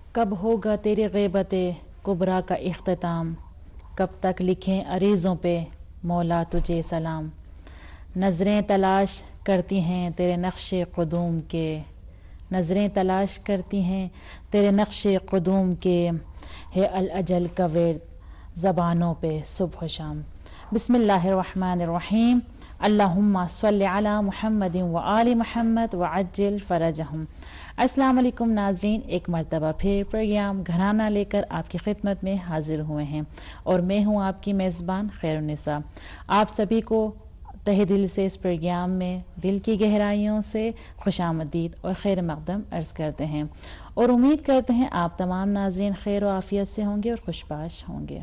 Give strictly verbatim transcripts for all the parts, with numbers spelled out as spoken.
کب ہوگا تیری غیبت کبریٰ کا اختتام، کب تک لکھیں عریضوں پہ مولا تجھے سلام۔ نظریں تلاش کرتی ہیں تیرے نقش قدوم کے، نظریں تلاش کرتی ہیں تیرے نقش قدوم کے، ہے الاجل کا ورد زبانوں پہ صبح و شام۔ بسم اللہ الرحمن الرحیم۔ اللہم صلی علی محمد و آل محمد وعجل فرجہم۔ السلام علیکم ناظرین، ایک مرتبہ پھر پروگرام گھرانہ لے کر آپ کی خدمت میں حاضر ہوئے ہیں اور میں ہوں آپ کی میزبان خیر النساء۔ آپ سبھی کو تہہ دل سے اس پروگرام میں دل کی گہرائیوں سے خوش آمدید اور خیر مقدم عرض کرتے ہیں اور امید کرتے ہیں آپ تمام ناظرین خیر و عافیت سے ہوں گے اور خوشباش ہوں گے۔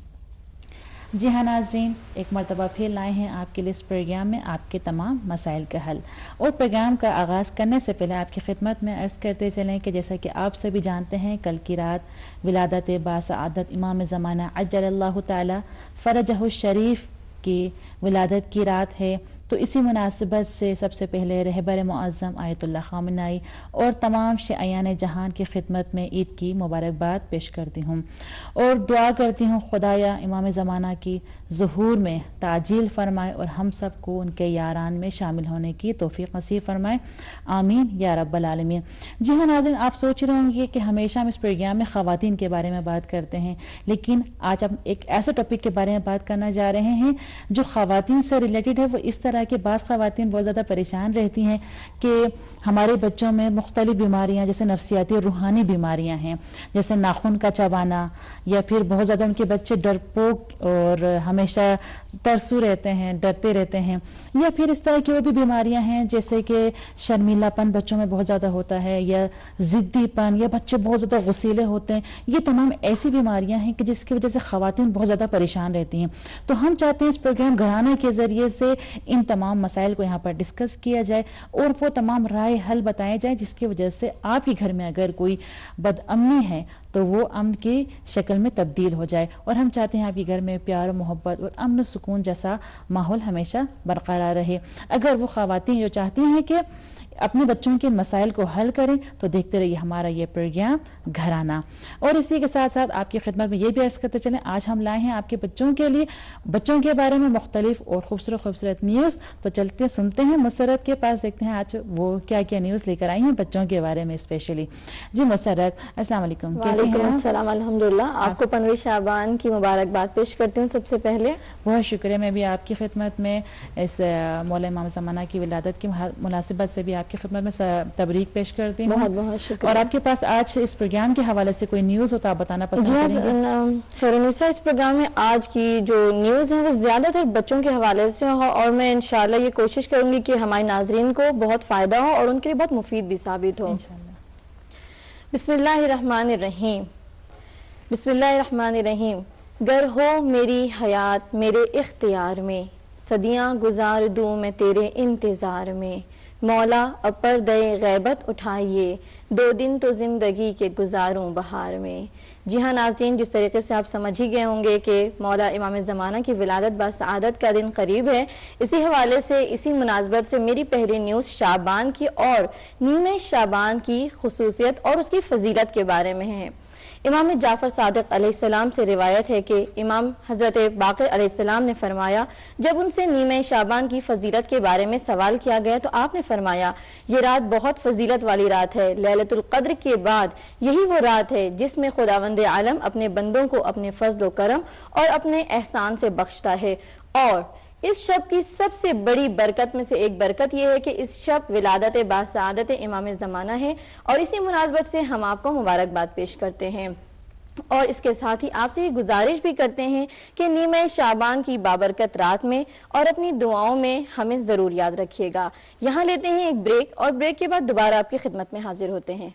جی ہاں ناظرین، ایک مرتبہ پھر لائے ہیں آپ کے لیے اس پروگرام میں آپ کے تمام مسائل کا حل، اور پروگرام کا آغاز کرنے سے پہلے آپ کی خدمت میں عرض کرتے چلیں کہ جیسا کہ آپ سبھی جانتے ہیں کل کی رات ولادت باسعادت امام زمانہ عجل اللہ تعالی فرجہ الشریف کی ولادت کی رات ہے، تو اسی مناسبت سے سب سے پہلے رہبر معظم آیت اللہ خامنہئی اور تمام شیعیان جہان کی خدمت میں عید کی مبارکباد پیش کرتی ہوں اور دعا کرتی ہوں خدایا امام زمانہ کی ظہور میں تعجیل فرمائے اور ہم سب کو ان کے یاران میں شامل ہونے کی توفیق نصیب فرمائے، آمین یا رب العالمین۔ جی ہاں ناظرین، آپ سوچ رہے ہوں گے کہ ہمیشہ ہم اس پروگرام میں خواتین کے بارے میں بات کرتے ہیں، لیکن آج ہم ایک ایسے ٹاپک کے بارے میں بات کرنا جا رہے ہیں جو خواتین سے ریلیٹڈ ہے۔ وہ اس طرح کہ بعض خواتین بہت زیادہ پریشان رہتی ہیں کہ ہمارے بچوں میں مختلف بیماریاں جیسے نفسیاتی اور روحانی بیماریاں ہیں، جیسے ناخن کا چبانا، یا پھر بہت زیادہ ان کے بچے ڈرپوک اور ہمیشہ ترسو رہتے ہیں، ڈرتے رہتے ہیں، یا پھر اس طرح کی اور بھی بیماریاں ہیں جیسے کہ شرمیلا پن بچوں میں بہت زیادہ ہوتا ہے، یا ضدی پن، یا بچے بہت زیادہ غصیلے ہوتے ہیں۔ یہ تمام ایسی بیماریاں ہیں کہ جس کی وجہ سے خواتین بہت زیادہ پریشان رہتی ہیں۔ تو ہم چاہتے ہیں اس پروگرام گھرانے کے ذریعے سے ان تمام مسائل کو یہاں پر ڈسکس کیا جائے اور وہ تمام رائے حل بتائے جائیں جس کی وجہ سے آپ کے گھر میں اگر کوئی بد امنی ہے تو وہ امن کی شکل میں تبدیل ہو جائے، اور ہم چاہتے ہیں آپ کے گھر میں پیار و محبت اور امن و سکون جیسا ماحول ہمیشہ برقرار رہے۔ اگر وہ خواتین جو چاہتی ہیں کہ اپنے بچوں کے مسائل کو حل کریں تو دیکھتے رہیے ہمارا یہ پروگرام گھرانہ۔ اور اسی کے ساتھ ساتھ آپ کی خدمت میں یہ بھی عرض کرتے چلیں، آج ہم لائے ہیں آپ کے بچوں کے لیے بچوں کے بارے میں مختلف اور خوبصورت خوبصورت نیوز۔ تو چلتے سنتے ہیں مسرت کے پاس، دیکھتے ہیں آج وہ کیا کیا نیوز لے کر آئی ہیں بچوں کے بارے میں اسپیشلی۔ جی مسرت، السلام علیکم۔ وعلیکم السلام، الحمدللہ۔ آپ کو پندرہ شعبان کی مبارکباد پیش کرتی ہوں۔ سب سے پہلے بہت شکریہ، میں بھی آپ کی خدمت میں اس مولا امام زمانہ کی ولادت کی مناسبت سے بھی آپ کی خدمت میں تبریک پیش کرتی ہوں۔ بہت بہت شکریہ۔ اور آپ کے پاس آج اس پروگرام کے حوالے سے کوئی نیوز ہو تو آپ بتانا پسند کریں گے؟ خیر النساء، اس پروگرام میں آج کی جو نیوز ہیں وہ زیادہ تر بچوں کے حوالے سے ہو، اور میں انشاءاللہ یہ کوشش کروں گی کہ ہمارے ناظرین کو بہت فائدہ ہو اور ان کے لیے بہت مفید بھی ثابت ہو۔ بسم اللہ الرحمن الرحیم۔ بسم اللہ الرحمن الرحیم۔ گر ہو میری حیات میرے اختیار میں، صدیاں گزار دوں میں تیرے انتظار میں، مولا اب پردے غیبت اٹھائیے، دو دن تو زندگی کے گزاروں بہار میں۔ جی ہاں ناظرین، جس طریقے سے آپ سمجھ ہی گئے ہوں گے کہ مولا امام زمانہ کی ولادت باسعادت کا دن قریب ہے، اسی حوالے سے اسی مناسبت سے میری پہلی نیوز شعبان کی اور نیمہ شعبان کی خصوصیت اور اس کی فضیلت کے بارے میں ہے۔ امام جعفر صادق علیہ السلام سے روایت ہے کہ امام حضرت باقر علیہ السلام نے فرمایا، جب ان سے نیمہ شعبان کی فضیلت کے بارے میں سوال کیا گیا تو آپ نے فرمایا، یہ رات بہت فضیلت والی رات ہے، لیلۃ القدر کے بعد یہی وہ رات ہے جس میں خداوند عالم اپنے بندوں کو اپنے فضل و کرم اور اپنے احسان سے بخشتا ہے، اور اس شب کی سب سے بڑی برکت میں سے ایک برکت یہ ہے کہ اس شب ولادت باسعادت امام زمانہ ہے، اور اسی مناسبت سے ہم آپ کو مبارکباد پیش کرتے ہیں، اور اس کے ساتھ ہی آپ سے یہ گزارش بھی کرتے ہیں کہ نیمہ شعبان کی بابرکت رات میں اور اپنی دعاؤں میں ہمیں ضرور یاد رکھیے گا۔ یہاں لیتے ہیں ایک بریک، اور بریک کے بعد دوبارہ آپ کی خدمت میں حاضر ہوتے ہیں۔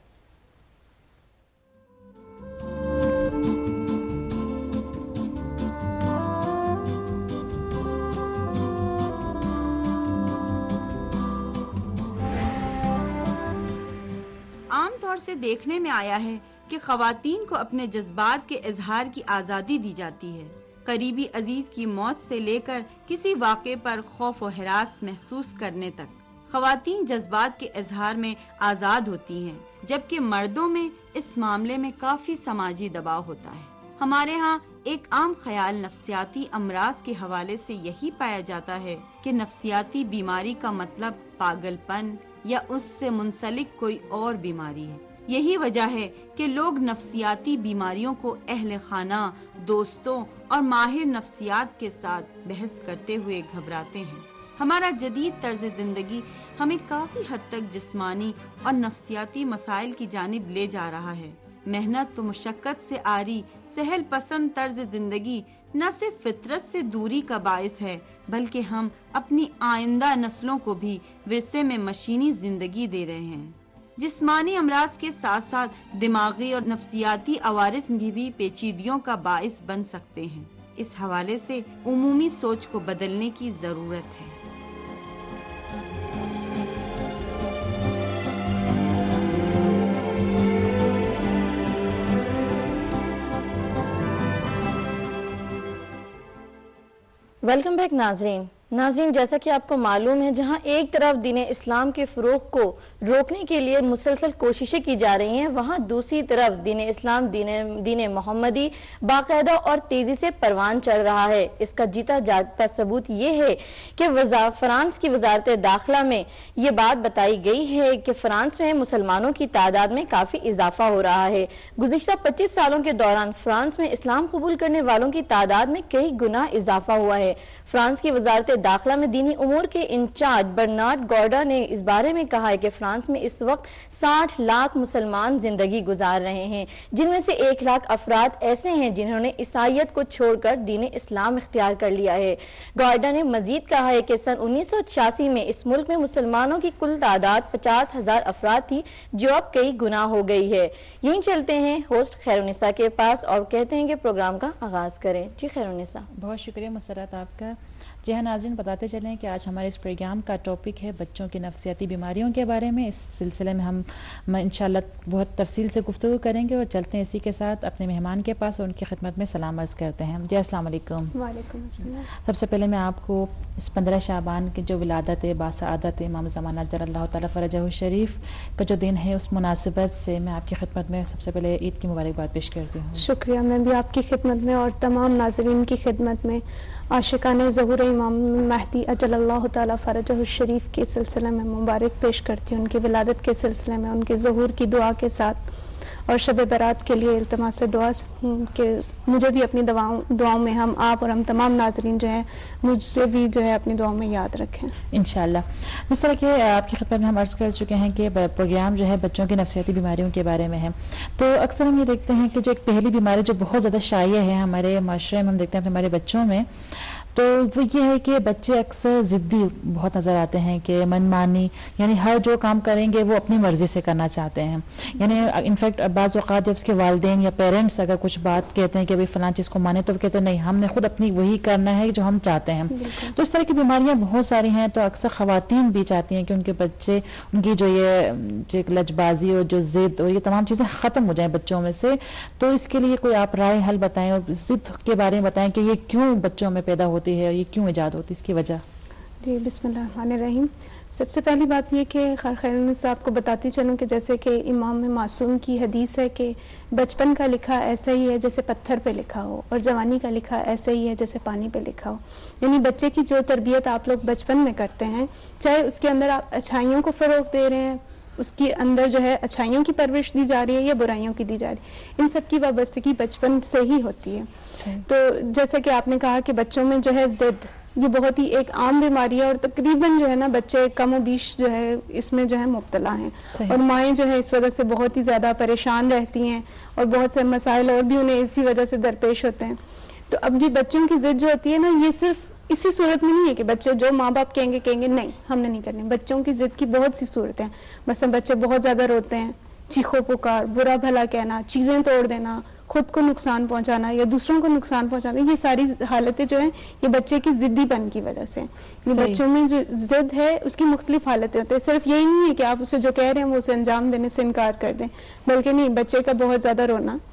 عام طور سے دیکھنے میں آیا ہے کہ خواتین کو اپنے جذبات کے اظہار کی آزادی دی جاتی ہے۔ قریبی عزیز کی موت سے لے کر کسی واقعے پر خوف و ہراس محسوس کرنے تک خواتین جذبات کے اظہار میں آزاد ہوتی ہیں، جبکہ مردوں میں اس معاملے میں کافی سماجی دباؤ ہوتا ہے۔ ہمارے ہاں ایک عام خیال نفسیاتی امراض کے حوالے سے یہی پایا جاتا ہے کہ نفسیاتی بیماری کا مطلب پاگل پن یا اس سے منسلک کوئی اور بیماری ہے۔ یہی وجہ ہے کہ لوگ نفسیاتی بیماریوں کو اہل خانہ، دوستوں اور ماہر نفسیات کے ساتھ بحث کرتے ہوئے گھبراتے ہیں۔ ہمارا جدید طرز زندگی ہمیں کافی حد تک جسمانی اور نفسیاتی مسائل کی جانب لے جا رہا ہے۔ محنت و مشقت سے آری سہل پسند طرز زندگی نہ صرف فطرت سے دوری کا باعث ہے، بلکہ ہم اپنی آئندہ نسلوں کو بھی ورثے میں مشینی زندگی دے رہے ہیں۔ جسمانی امراض کے ساتھ ساتھ دماغی اور نفسیاتی عوارض بھی پیچیدگیوں کا باعث بن سکتے ہیں۔ اس حوالے سے عمومی سوچ کو بدلنے کی ضرورت ہے۔ ویلکم بیک ناظرین ناظرین جیسا کہ آپ کو معلوم ہے، جہاں ایک طرف دین اسلام کے فروغ کو روکنے کے لیے مسلسل کوششیں کی جا رہی ہیں، وہاں دوسری طرف دین اسلام دین دین محمدی باقاعدہ اور تیزی سے پروان چڑھ رہا ہے۔ اس کا جیتا جاگتا ثبوت یہ ہے کہ فرانس کی وزارت داخلہ میں یہ بات بتائی گئی ہے کہ فرانس میں مسلمانوں کی تعداد میں کافی اضافہ ہو رہا ہے۔ گزشتہ پچیس سالوں کے دوران فرانس میں اسلام قبول کرنے والوں کی تعداد میں کئی گنا اضافہ ہوا ہے۔ فرانس کی وزارت داخلہ میں دینی امور کے انچارج برنارڈ گورڈا نے اس بارے میں کہا ہے کہ فرانس میں اس وقت ساٹھ لاکھ مسلمان زندگی گزار رہے ہیں، جن میں سے ایک لاکھ افراد ایسے ہیں جنہوں نے عیسائیت کو چھوڑ کر دین اسلام اختیار کر لیا ہے۔ گورڈا نے مزید کہا ہے کہ سن انیس سو چھیاسی میں اس ملک میں مسلمانوں کی کل تعداد پچاس ہزار افراد تھی، جو اب کئی گنا ہو گئی ہے۔ یہیں چلتے ہیں ہوسٹ خیرالنساء کے پاس اور کہتے ہیں کہ پروگرام کا آغاز کریں۔ جی خیرالنساء۔ بہت شکریہ مسرت آپ کا۔ جی ہاں ناظرین، بتاتے چلیں کہ آج ہمارے اس پروگرام کا ٹاپک ہے بچوں کی نفسیاتی بیماریوں کے بارے میں۔ اس سلسلے میں ہم انشاءاللہ بہت تفصیل سے گفتگو کریں گے اور چلتے ہیں اسی کے ساتھ اپنے مہمان کے پاس اور ان کی خدمت میں سلام عرض کرتے ہیں۔ جی السلام علیکم۔ وعلیکم السلام۔ سب سے پہلے میں آپ کو اس پندرہ شعبان کی جو ولادت باسعادت امام زمانہ اجل اللہ تعالیٰ فرجہ الشریف کا جو دن ہے، اس مناسبت سے میں آپ کی خدمت میں سب سے پہلے عید کی مبارکباد پیش کرتی ہوں۔ شکریہ، میں بھی آپ کی خدمت میں اور تمام ناظرین کی خدمت میں عاشقان ظہور امام مہدی اجل اللہ تعالیٰ فرجہ الشریف کے سلسلے میں مبارک پیش کرتی ہوں، ان کی ولادت کے سلسلے میں ان کے ظہور کی دعا کے ساتھ، اور شب برات کے لیے التماس دعا کہ مجھے بھی اپنی دعاؤں دعاؤں میں ہم آپ اور ہم تمام ناظرین جو ہیں مجھے بھی جو ہے اپنی دعاؤں میں یاد رکھیں انشاءاللہ۔ جس طرح کہ آپ کی خدمت میں ہم عرض کر چکے ہیں کہ پروگرام جو ہے بچوں کی نفسیاتی بیماریوں کے بارے میں ہے، تو اکثر ہم یہ دیکھتے ہیں کہ جو ایک پہلی بیماری جو بہت زیادہ شائع ہے ہمارے معاشرے میں، ہم دیکھتے ہیں ہمارے بچوں میں، تو وہ یہ ہے کہ بچے اکثر ضدی بہت نظر آتے ہیں کہ من مانی، یعنی ہر جو کام کریں گے وہ اپنی مرضی سے کرنا چاہتے ہیں۔ یعنی انفیکٹ بعض اوقات جب اس کے والدین یا پیرنٹس اگر کچھ بات کہتے ہیں کہ بھئی فلاں چیز کو مانے، تو وہ کہتے ہیں نہیں، ہم نے خود اپنی وہی کرنا ہے جو ہم چاہتے ہیں۔ تو اس طرح کی بیماریاں بہت ساری ہیں، تو اکثر خواتین بھی چاہتی ہیں کہ ان کے بچے، ان کی جو یہ لج بازی اور جو ضد اور یہ تمام چیزیں ختم ہو جائیں بچوں میں سے۔ تو اس کے لیے کوئی آپ رائے حل بتائیں اور ضد کے بارے میں بتائیں کہ یہ کیوں بچوں میں پیدا ہوتی ہے، یہ کیوں ایجاد ہوتی ہے، اس کی وجہ۔ جی بسم اللہ الرحمن الرحیم۔ سب سے پہلی بات یہ کہ خیر سے آپ کو بتاتی چلوں کہ جیسے کہ امام معصوم کی حدیث ہے کہ بچپن کا لکھا ایسا ہی ہے جیسے پتھر پہ لکھا ہو، اور جوانی کا لکھا ایسا ہی ہے جیسے پانی پہ لکھا ہو۔ یعنی بچے کی جو تربیت آپ لوگ بچپن میں کرتے ہیں، چاہے اس کے اندر آپ اچھائیوں کو فروغ دے رہے ہیں، اس کے اندر جو ہے اچھائیوں کی پرورش دی جا رہی ہے یا برائیوں کی دی جا رہی ہے، ان سب کی وابستگی بچپن سے ہی ہوتی ہے۔ تو جیسا کہ آپ نے کہا کہ بچوں میں جو ہے ضد، یہ بہت ہی ایک عام بیماری ہے، اور تقریباً جو ہے نا بچے کم و بیش جو ہے اس میں جو ہے مبتلا ہیں، اور مائیں جو ہے اس وجہ سے بہت ہی زیادہ پریشان رہتی ہیں، اور بہت سے مسائل اور بھی انہیں اسی وجہ سے درپیش ہوتے ہیں۔ تو اب جی بچوں کی ضد جو ہوتی ہے نا، یہ صرف اسی صورت میں نہیں ہے کہ بچے جو ماں باپ کہیں گے کہیں گے نہیں ہم نے نہیں کرنے۔ بچوں کی ضد کی بہت سی صورتیں ہیں، مثلا بچے بہت زیادہ روتے ہیں، چیخو پکار، برا بھلا کہنا، چیزیں توڑ دینا، خود کو نقصان پہنچانا یا دوسروں کو نقصان پہنچانا، یہ ساری حالتیں جو ہیں یہ بچے کی ضدی پن کی وجہ سے۔ یہ بچوں میں جو ضد ہے اس کی مختلف حالتیں ہوتی ہیں، صرف یہی نہیں ہے کہ آپ اسے جو کہہ رہے ہیں وہ اسے انجام دینے سے انکار کر دیں، بلکہ نہیں، بچے کا بہت زیادہ رونا،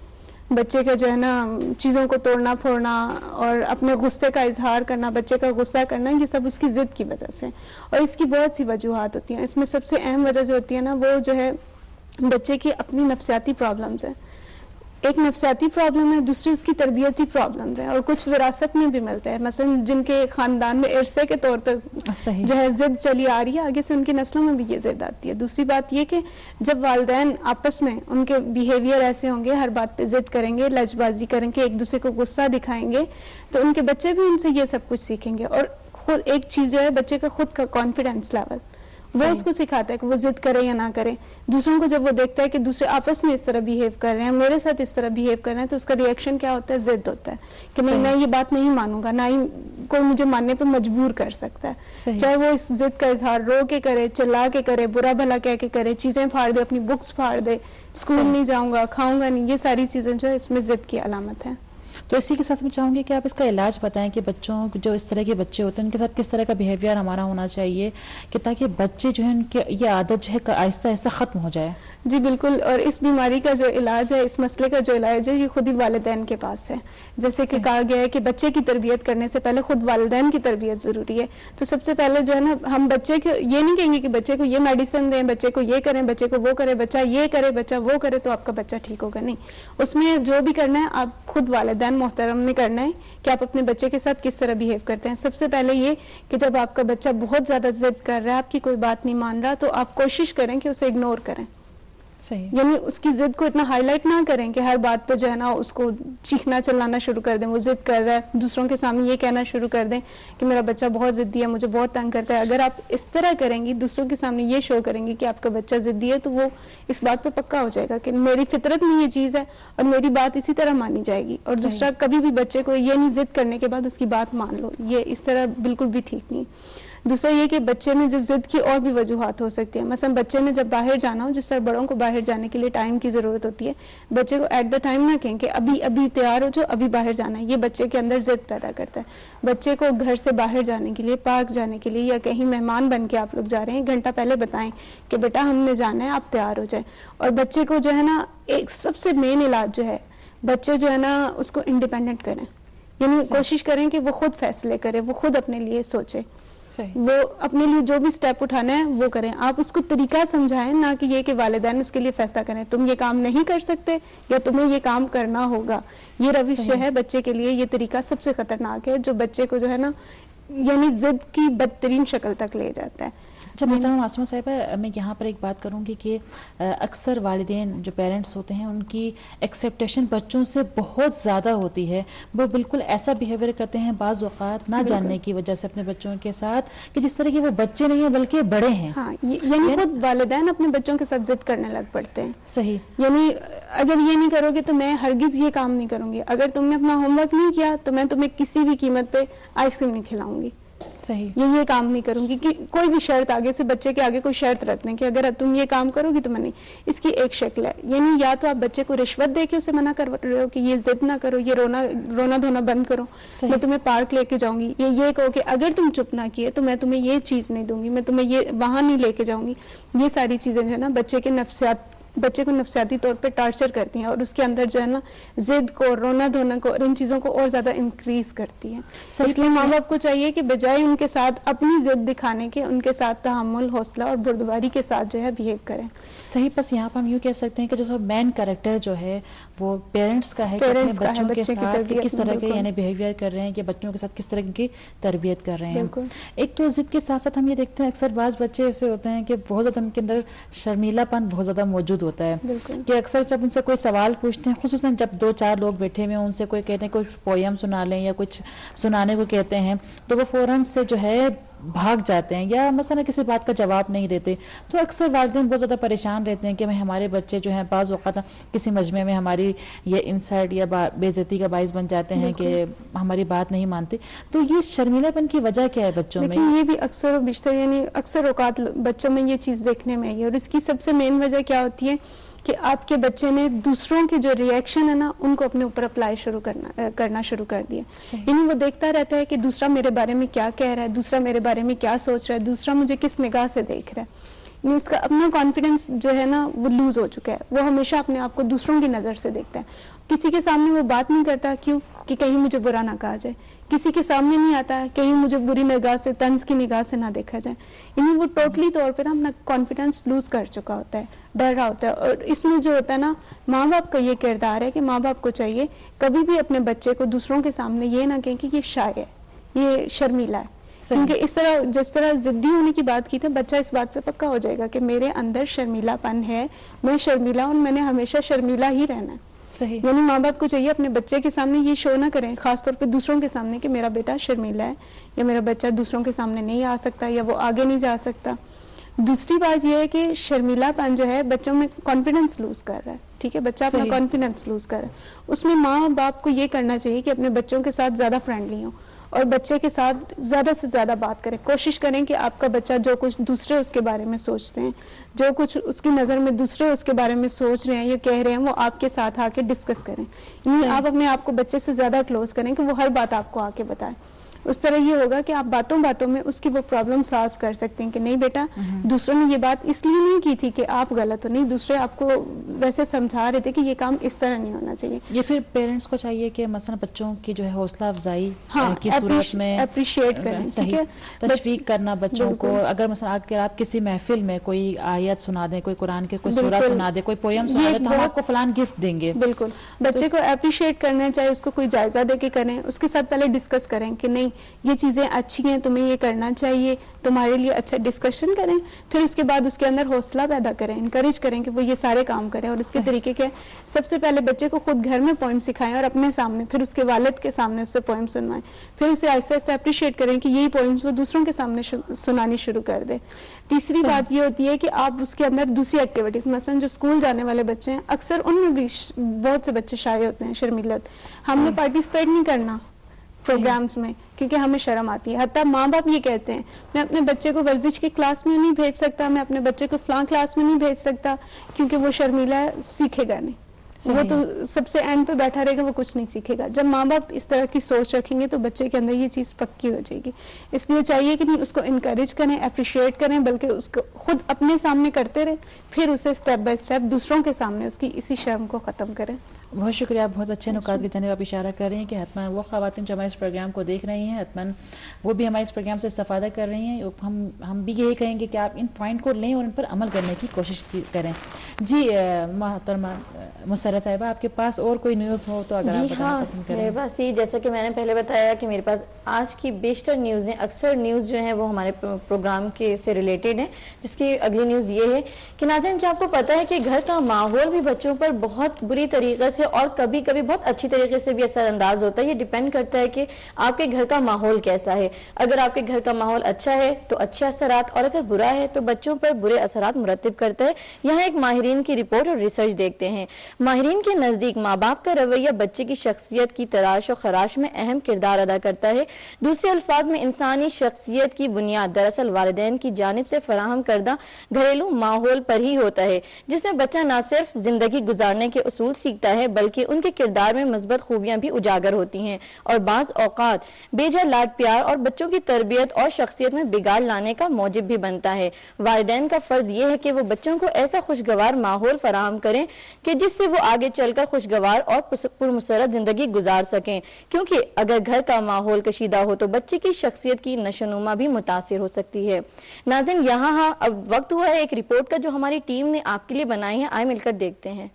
بچے کا جو ہے نا چیزوں کو توڑنا پھوڑنا اور اپنے غصے کا اظہار کرنا، بچے کا غصہ کرنا، یہ سب اس کی ضد کی وجہ سے. اور اس کی بہت سی وجوہات ہوتی ہیں. اس میں سب سے اہم وجہ جو ہوتی ہے نا وہ جو ہے بچے کی اپنی نفسیاتی پرابلمز ہیں. ایک نفسیاتی پرابلم ہے، دوسری اس کی تربیتی پرابلمز ہیں، اور کچھ وراثت میں بھی ملتا ہے. مثلا جن کے خاندان میں عرصے کے طور پہ جو ہے ضد چلی آ رہی ہے، آگے سے ان کی نسلوں میں بھی یہ ضد آتی ہے. دوسری بات یہ کہ جب والدین آپس میں ان کے بیہیویئر ایسے ہوں گے، ہر بات پہ ضد کریں گے، لج بازی کریں گے، ایک دوسرے کو غصہ دکھائیں گے، تو ان کے بچے بھی ان سے یہ سب کچھ سیکھیں گے. اور خود ایک چیز جو ہے بچے کا خود کا کانفیڈینس لیول، وہ اس کو سکھاتا ہے کہ وہ ضد کرے یا نہ کرے. دوسروں کو جب وہ دیکھتا ہے کہ دوسرے آپس میں اس طرح بیہیو کر رہے ہیں، میرے ساتھ اس طرح بیہیو کر رہے ہیں، تو اس کا ری ایکشن کیا ہوتا ہے؟ ضد ہوتا ہے کہ نہیں، میں یہ بات نہیں مانوں گا، نہ ہی کوئی مجھے ماننے پہ مجبور کر سکتا ہے. چاہے وہ اس ضد کا اظہار رو کے کرے، چلا کے کرے، برا بھلا کہہ کے کرے، چیزیں پھاڑ دے، اپنی بکس پھاڑ دے، اسکول نہیں جاؤں گا، کھاؤں گا نہیں، یہ ساری چیزیں جو ہے اس میں ضد کی علامت ہے. تو اسی کے ساتھ میں چاہوں گی کہ آپ اس کا علاج بتائیں کہ بچوں جو اس طرح کے بچے ہوتے ہیں ان کے ساتھ کس طرح کا بیہیویئر ہمارا ہونا چاہیے کہ تاکہ بچے جو ہیں ان کی یہ عادت جو ہے آہستہ آہستہ ختم ہو جائے. جی بالکل. اور اس بیماری کا جو علاج ہے، اس مسئلے کا جو علاج ہے، یہ خود ہی والدین کے پاس ہے. جیسے کہ کہا گیا ہے کہ بچے کی تربیت کرنے سے پہلے خود والدین کی تربیت ضروری ہے. تو سب سے پہلے جو ہے نا ہم بچے کو یہ نہیں کہیں گے کہ بچے کو یہ میڈیسن دیں، بچے کو یہ کریں، بچے کو وہ کرے، بچہ یہ کرے، بچہ وہ کرے تو آپ کا بچہ ٹھیک ہوگا. نہیں، اس میں جو بھی کرنا ہے آپ خود والدین محترم نے کرنا ہے کہ آپ اپنے بچے کے ساتھ کس طرح بیہیو کرتے ہیں. سب سے پہلے یہ کہ جب آپ کا بچہ بہت زیادہ ضد کر رہا ہے، آپ کی کوئی بات نہیں مان رہا، تو آپ کوشش کریں کہ اسے اگنور کریں. صحیح. یعنی اس کی ضد کو اتنا ہائی لائٹ نہ کریں کہ ہر بات پہ جو ہے نا اس کو چیخنا چلانا شروع کر دیں. وہ ضد کر رہا ہے، دوسروں کے سامنے یہ کہنا شروع کر دیں کہ میرا بچہ بہت ضدی ہے، مجھے بہت تنگ کرتا ہے. اگر آپ اس طرح کریں گی، دوسروں کے سامنے یہ شو کریں گی کہ آپ کا بچہ ضدی ہے، تو وہ اس بات پہ پکا ہو جائے گا کہ میری فطرت میں یہ چیز ہے اور میری بات اسی طرح مانی جائے گی. اور دوسرا، کبھی بھی بچے کو یہ نہیں ضد کرنے کے بعد اس کی بات مان لو، یہ اس طرح بالکل بھی ٹھیک نہیں. دوسرا یہ کہ بچے میں جو ضد کی اور بھی وجوہات ہو سکتی ہیں. مثلا بچے نے جب باہر جانا ہو، جس طرح بڑوں کو باہر جانے کے لیے ٹائم کی ضرورت ہوتی ہے، بچے کو ایٹ دا ٹائم نہ کہیں کہ ابھی ابھی تیار ہو جو، ابھی باہر جانا ہے. یہ بچے کے اندر ضد پیدا کرتا ہے. بچے کو گھر سے باہر جانے کے لیے، پارک جانے کے لیے یا کہیں مہمان بن کے آپ لوگ جا رہے ہیں، ایک گھنٹہ پہلے بتائیں کہ بیٹا ہم نے جانا ہے، آپ تیار ہو جائیں. اور بچے کو جو ہے نا ایک سب سے مین علاج جو ہے، بچے جو ہے نا اس کو انڈیپینڈنٹ کریں. یعنی کوشش کریں کہ وہ خود فیصلے کرے، وہ خود اپنے لیے سوچے، وہ اپنے لیے جو بھی سٹیپ اٹھانا ہے وہ کریں. آپ اس کو طریقہ سمجھائیں، نہ کہ یہ کہ والدین اس کے لیے فیصلہ کریں تم یہ کام نہیں کر سکتے یا تمہیں یہ کام کرنا ہوگا. یہ روش جو ہے بچے کے لیے، یہ طریقہ سب سے خطرناک ہے جو بچے کو جو ہے نا یعنی ضد کی بدترین شکل تک لے جاتا ہے. جب محترمہ معصومہ صاحبہ، میں یہاں پر ایک بات کروں گی کہ اکثر والدین جو پیرنٹس ہوتے ہیں ان کی ایکسیپٹیشن بچوں سے بہت زیادہ ہوتی ہے. وہ بالکل ایسا بیہیویئر کرتے ہیں بعض اوقات نہ جاننے کی وجہ سے اپنے بچوں کے ساتھ کہ جس طرح کہ وہ بچے نہیں ہیں بلکہ بڑے ہیں. ہاں، یعنی خود والدین اپنے بچوں کے ساتھ ضد کرنے لگ پڑتے ہیں. صحیح. یعنی اگر یہ نہیں کرو گے تو میں ہرگز یہ کام نہیں کروں گی، اگر تم نے اپنا ہوم ورک نہیں کیا تو میں تمہیں کسی بھی قیمت پہ آئس کریم نہیں کھلاؤں گی. صحیح. یہ یہ کام نہیں کروں گی. کہ کوئی بھی شرط آگے سے بچے کے آگے کوئی شرط رکھ دیں کہ اگر تم یہ کام کرو گی تو میں نہیں. اس کی ایک شکل ہے، یعنی یا تو آپ بچے کو رشوت دے کے اسے منع کر رہے ہو کہ یہ ضد نہ کرو، یہ رونا رونا دھونا بند کرو، میں تمہیں پارک لے کے جاؤں گی. یہ یہ کہو کہ اگر تم چپ نہ کیے تو میں تمہیں یہ چیز نہیں دوں گی، میں تمہیں یہ وہاں نہیں لے کے جاؤں گی. یہ ساری چیزیں جو ہے نا بچے کے نفسیات بچے کو نفسیاتی طور پہ ٹارچر کرتی ہیں اور اس کے اندر جو ہے نا ضد کو، رونا دھونا کو اور ان چیزوں کو اور زیادہ انکریز کرتی ہیں. اس لیے ماں باپ کو چاہیے کہ بجائے ان کے ساتھ اپنی ضد دکھانے کے، ان کے ساتھ تحمل، حوصلہ اور بردباری کے ساتھ جو ہے بیہیو کریں. صحیح. بس یہاں پر ہم یوں کہہ سکتے ہیں کہ جو مین کریکٹر جو ہے وہ پیرنٹس کا ہے کہ اپنے بچوں کے ساتھ کس طرح کے یعنی بیہیویئر کر رہے ہیں کہ بچوں کے ساتھ کس طرح کی تربیت کر رہے ہیں. ایک تو ضد کے ساتھ ساتھ ہم یہ دیکھتے ہیں اکثر بعض بچے ایسے ہوتے ہیں کہ بہت زیادہ ان کے اندر شرمیلا پن بہت زیادہ موجود ہوتا ہے کہ اکثر جب ان سے کوئی سوال پوچھتے ہیں، خصوصاً جب دو چار لوگ بیٹھے ہوئے ہیں ان سے کوئی کہتے ہیں کچھ پویم سنا لیں یا کچھ سنانے کو کہتے ہیں تو وہ فوراً سے جو ہے بھاگ جاتے ہیں یا مثلا کسی بات کا جواب نہیں دیتے. تو اکثر والدین بہت زیادہ پریشان رہتے ہیں کہ میں ہمارے بچے جو ہیں بعض اوقات کسی مجمع میں ہماری یہ انسلٹ یا بے عزتی کا باعث بن جاتے ہیں کہ ہماری بات نہیں مانتے. تو یہ شرمیلا پن کی وجہ کیا ہے بچوں میں؟ یہ بھی اکثر و بیشتر یعنی اکثر اوقات بچوں میں یہ چیز دیکھنے میں آئی ہے. اور اس کی سب سے مین وجہ کیا ہوتی ہے کہ آپ کے بچے نے دوسروں کے جو ری ایکشن ہے نا ان کو اپنے اوپر اپلائی شروع کرنا کرنا شروع کر دیا. یعنی وہ دیکھتا رہتا ہے کہ دوسرا میرے بارے میں کیا کہہ رہا ہے، دوسرا میرے بارے میں کیا سوچ رہا ہے، دوسرا مجھے کس نگاہ سے دیکھ رہا ہے. یعنی اس کا اپنا کانفیڈنس جو ہے نا وہ لوز ہو چکا ہے. وہ ہمیشہ اپنے آپ کو دوسروں کی نظر سے دیکھتا ہے. کسی کے سامنے وہ بات نہیں کرتا, کیوں کہ کہیں مجھے برا نہ کہا جائے. کسی کے سامنے نہیں آتا کہیں مجھے بری نگاہ سے, طنز کی نگاہ سے نہ دیکھا جائے. یعنی وہ ٹوٹلی طور پہ نا اپنا کانفیڈنس لوز کر چکا ہوتا ہے, ڈر رہا ہوتا ہے. اور اس میں جو ہوتا ہے نا ماں باپ کا یہ کردار ہے کہ ماں باپ کو چاہیے کبھی بھی اپنے بچے کو دوسروں کے سامنے یہ نہ کہیں کہ یہ شائع ہے, یہ شرمیلا ہے. کیونکہ اس طرح جس طرح ضدی ہونے کی بات کی تھی, بچہ اس بات پہ پکا ہو جائے گا کہ میرے اندر شرمیلا پن ہے, میں شرمیلا ہوں, میں نے ہمیشہ شرمیلا ہی رہنا ہے. صحیح. یعنی ماں باپ کو چاہیے اپنے بچے کے سامنے یہ شو نہ کریں, خاص طور پہ دوسروں کے سامنے, کہ میرا بیٹا شرمیلا ہے یا میرا بچہ دوسروں کے سامنے نہیں آ سکتا یا وہ آگے نہیں جا سکتا. دوسری بات یہ ہے کہ شرمیلا پن جو ہے بچوں میں کانفیڈنس لوز کر رہا ہے. ٹھیک ہے, بچہ اپنا کانفیڈنس لوز کر رہا ہے. اس میں ماں باپ کو یہ کرنا چاہیے کہ اپنے بچوں کے ساتھ زیادہ فرینڈلی ہوں اور بچے کے ساتھ زیادہ سے زیادہ بات کریں. کوشش کریں کہ آپ کا بچہ جو کچھ دوسرے اس کے بارے میں سوچتے ہیں, جو کچھ اس کی نظر میں دوسرے اس کے بارے میں سوچ رہے ہیں یا کہہ رہے ہیں, وہ آپ کے ساتھ آ کے ڈسکس کریں. یعنی آپ اپنے آپ کو بچے سے زیادہ کلوز کریں کہ وہ ہر بات آپ کو آ کے بتائے. اس طرح یہ ہوگا کہ آپ باتوں باتوں میں اس کی وہ پرابلم سالو کر سکتے ہیں کہ نہیں بیٹا, دوسروں نے یہ بات اس لیے نہیں کی تھی کہ آپ غلط ہو, نہیں, دوسرے آپ کو ویسے سمجھا رہے تھے کہ یہ کام اس طرح نہیں ہونا چاہیے. یہ پھر پیرنٹس کو چاہیے کہ مثلا بچوں کی جو ہے حوصلہ افزائی کی صورت میں اپریشیٹ کریں, صحیح تشویق کرنا بچوں کو. اگر مثلا اگر آپ کسی محفل میں کوئی آیت سنا دیں, کوئی قرآن کی کوئی سورہ سنا دیں, کوئی پویم سنا دیں, تو ہم آپ کو فلان گفٹ دیں گے. بالکل, بچے کو اپریشیٹ کرنا چاہیے, اس کو کوئی جائزہ دے کے کریں. اس کے ساتھ پہلے ڈسکس کریں کہ نہیں یہ چیزیں اچھی ہیں, تمہیں یہ کرنا چاہیے, تمہارے لیے اچھا ڈسکشن کریں. پھر اس کے بعد اس کے اندر حوصلہ پیدا کریں, انکریج کریں کہ وہ یہ سارے کام کریں. اور اس کے طریقے کے سب سے پہلے بچے کو خود گھر میں پوئم سکھائیں اور اپنے سامنے, پھر اس کے والد کے سامنے اس سے پوئم سنوائیں. پھر اسے آہستہ آہستہ اپریشیٹ کریں کہ یہی پوئمس وہ دوسروں کے سامنے سنانی شروع کر دے. تیسری بات یہ ہوتی ہے کہ آپ اس کے اندر دوسری ایکٹیویٹیز, مثلا جو اسکول جانے والے بچے ہیں, اکثر ان میں بھی بہت سے بچے شائع ہوتے ہیں, شرمیلت. ہم نے پارٹیسپیٹ نہیں کرنا پروگرامز میں کیونکہ ہمیں شرم آتی ہے. حتیٰ ماں باپ یہ کہتے ہیں میں اپنے بچے کو ورزش کی کلاس میں نہیں بھیج سکتا, میں اپنے بچے کو فلاں کلاس میں نہیں بھیج سکتا کیونکہ وہ شرمیلا ہے, سیکھے گا نہیں, وہ تو سب سے اینڈ پہ بیٹھا رہے گا, وہ کچھ نہیں سیکھے گا. جب ماں باپ اس طرح کی سوچ رکھیں گے تو بچے کے اندر یہ چیز پکی ہو جائے گی. اس لیے چاہیے کہ نہیں اس کو انکریج کریں, اپریشیٹ کریں, بلکہ اس کو خود اپنے سامنے کرتے رہیں, پھر اسے اسٹیپ بائی اسٹیپ دوسروں کے سامنے اس کی اسی شرم کو ختم کریں. بہت شکریہ, آپ بہت اچھے نکات کی جانب آپ اشارہ کر رہے ہیں کہ حتماً وہ خواتین جو ہمارے اس پروگرام کو دیکھ رہی ہیں, حتماً وہ بھی ہمارے اس پروگرام سے استفادہ کر رہی ہیں. ہم ہم بھی یہی کہیں گے کہ آپ ان پوائنٹ کو لیں اور ان پر عمل کرنے کی کوشش کریں. جی محترمہ مسرت صاحبہ, آپ کے پاس اور کوئی نیوز ہو تو اگر آپ بتانا پسند کریں. میرے پاس یہ, جیسا کہ میں نے پہلے بتایا کہ میرے پاس آج کی بیشتر نیوزیں, اکثر نیوز جو ہیں وہ ہمارے پروگرام کے سے ریلیٹڈ ہیں. جس کی اگلی نیوز یہ ہے کہ ناظرین, کیا آپ کو پتا ہے کہ گھر کا ماحول بھی بچوں پر بہت بری طریقے سے اور کبھی کبھی بہت اچھی طریقے سے بھی اثر انداز ہوتا ہے. یہ ڈیپینڈ کرتا ہے کہ آپ کے گھر کا ماحول کیسا ہے. اگر آپ کے گھر کا ماحول اچھا ہے تو اچھے اثرات, اور اگر برا ہے تو بچوں پر برے اثرات مرتب کرتا ہے. یہاں ایک ماہرین کی رپورٹ اور ریسرچ دیکھتے ہیں. ماہرین کے نزدیک ماں باپ کا رویہ بچے کی شخصیت کی تراش و خراش میں اہم کردار ادا کرتا ہے. دوسرے الفاظ میں انسانی شخصیت کی بنیاد دراصل والدین کی جانب سے فراہم کردہ گھریلو ماحول پر ہی ہوتا ہے, جس میں بچہ نہ صرف زندگی گزارنے کے اصول سیکھتا ہے بلکہ ان کے کردار میں مثبت خوبیاں بھی اجاگر ہوتی ہیں, اور بعض اوقات بیجا لاڈ پیار اور بچوں کی تربیت اور شخصیت میں بگاڑ لانے کا موجب بھی بنتا ہے. والدین کا فرض یہ ہے کہ وہ بچوں کو ایسا خوشگوار ماحول فراہم کریں کہ جس سے وہ آگے چل کر خوشگوار اور پرمسرت زندگی گزار سکیں, کیونکہ اگر گھر کا ماحول کشیدہ ہو تو بچے کی شخصیت کی نشوونما بھی متاثر ہو سکتی ہے. ناظرین, یہاں ہاں اب وقت ہوا ہے ایک رپورٹ کا جو ہماری ٹیم نے آپ کے لیے بنائی ہے. آئے مل کر دیکھتے ہیں.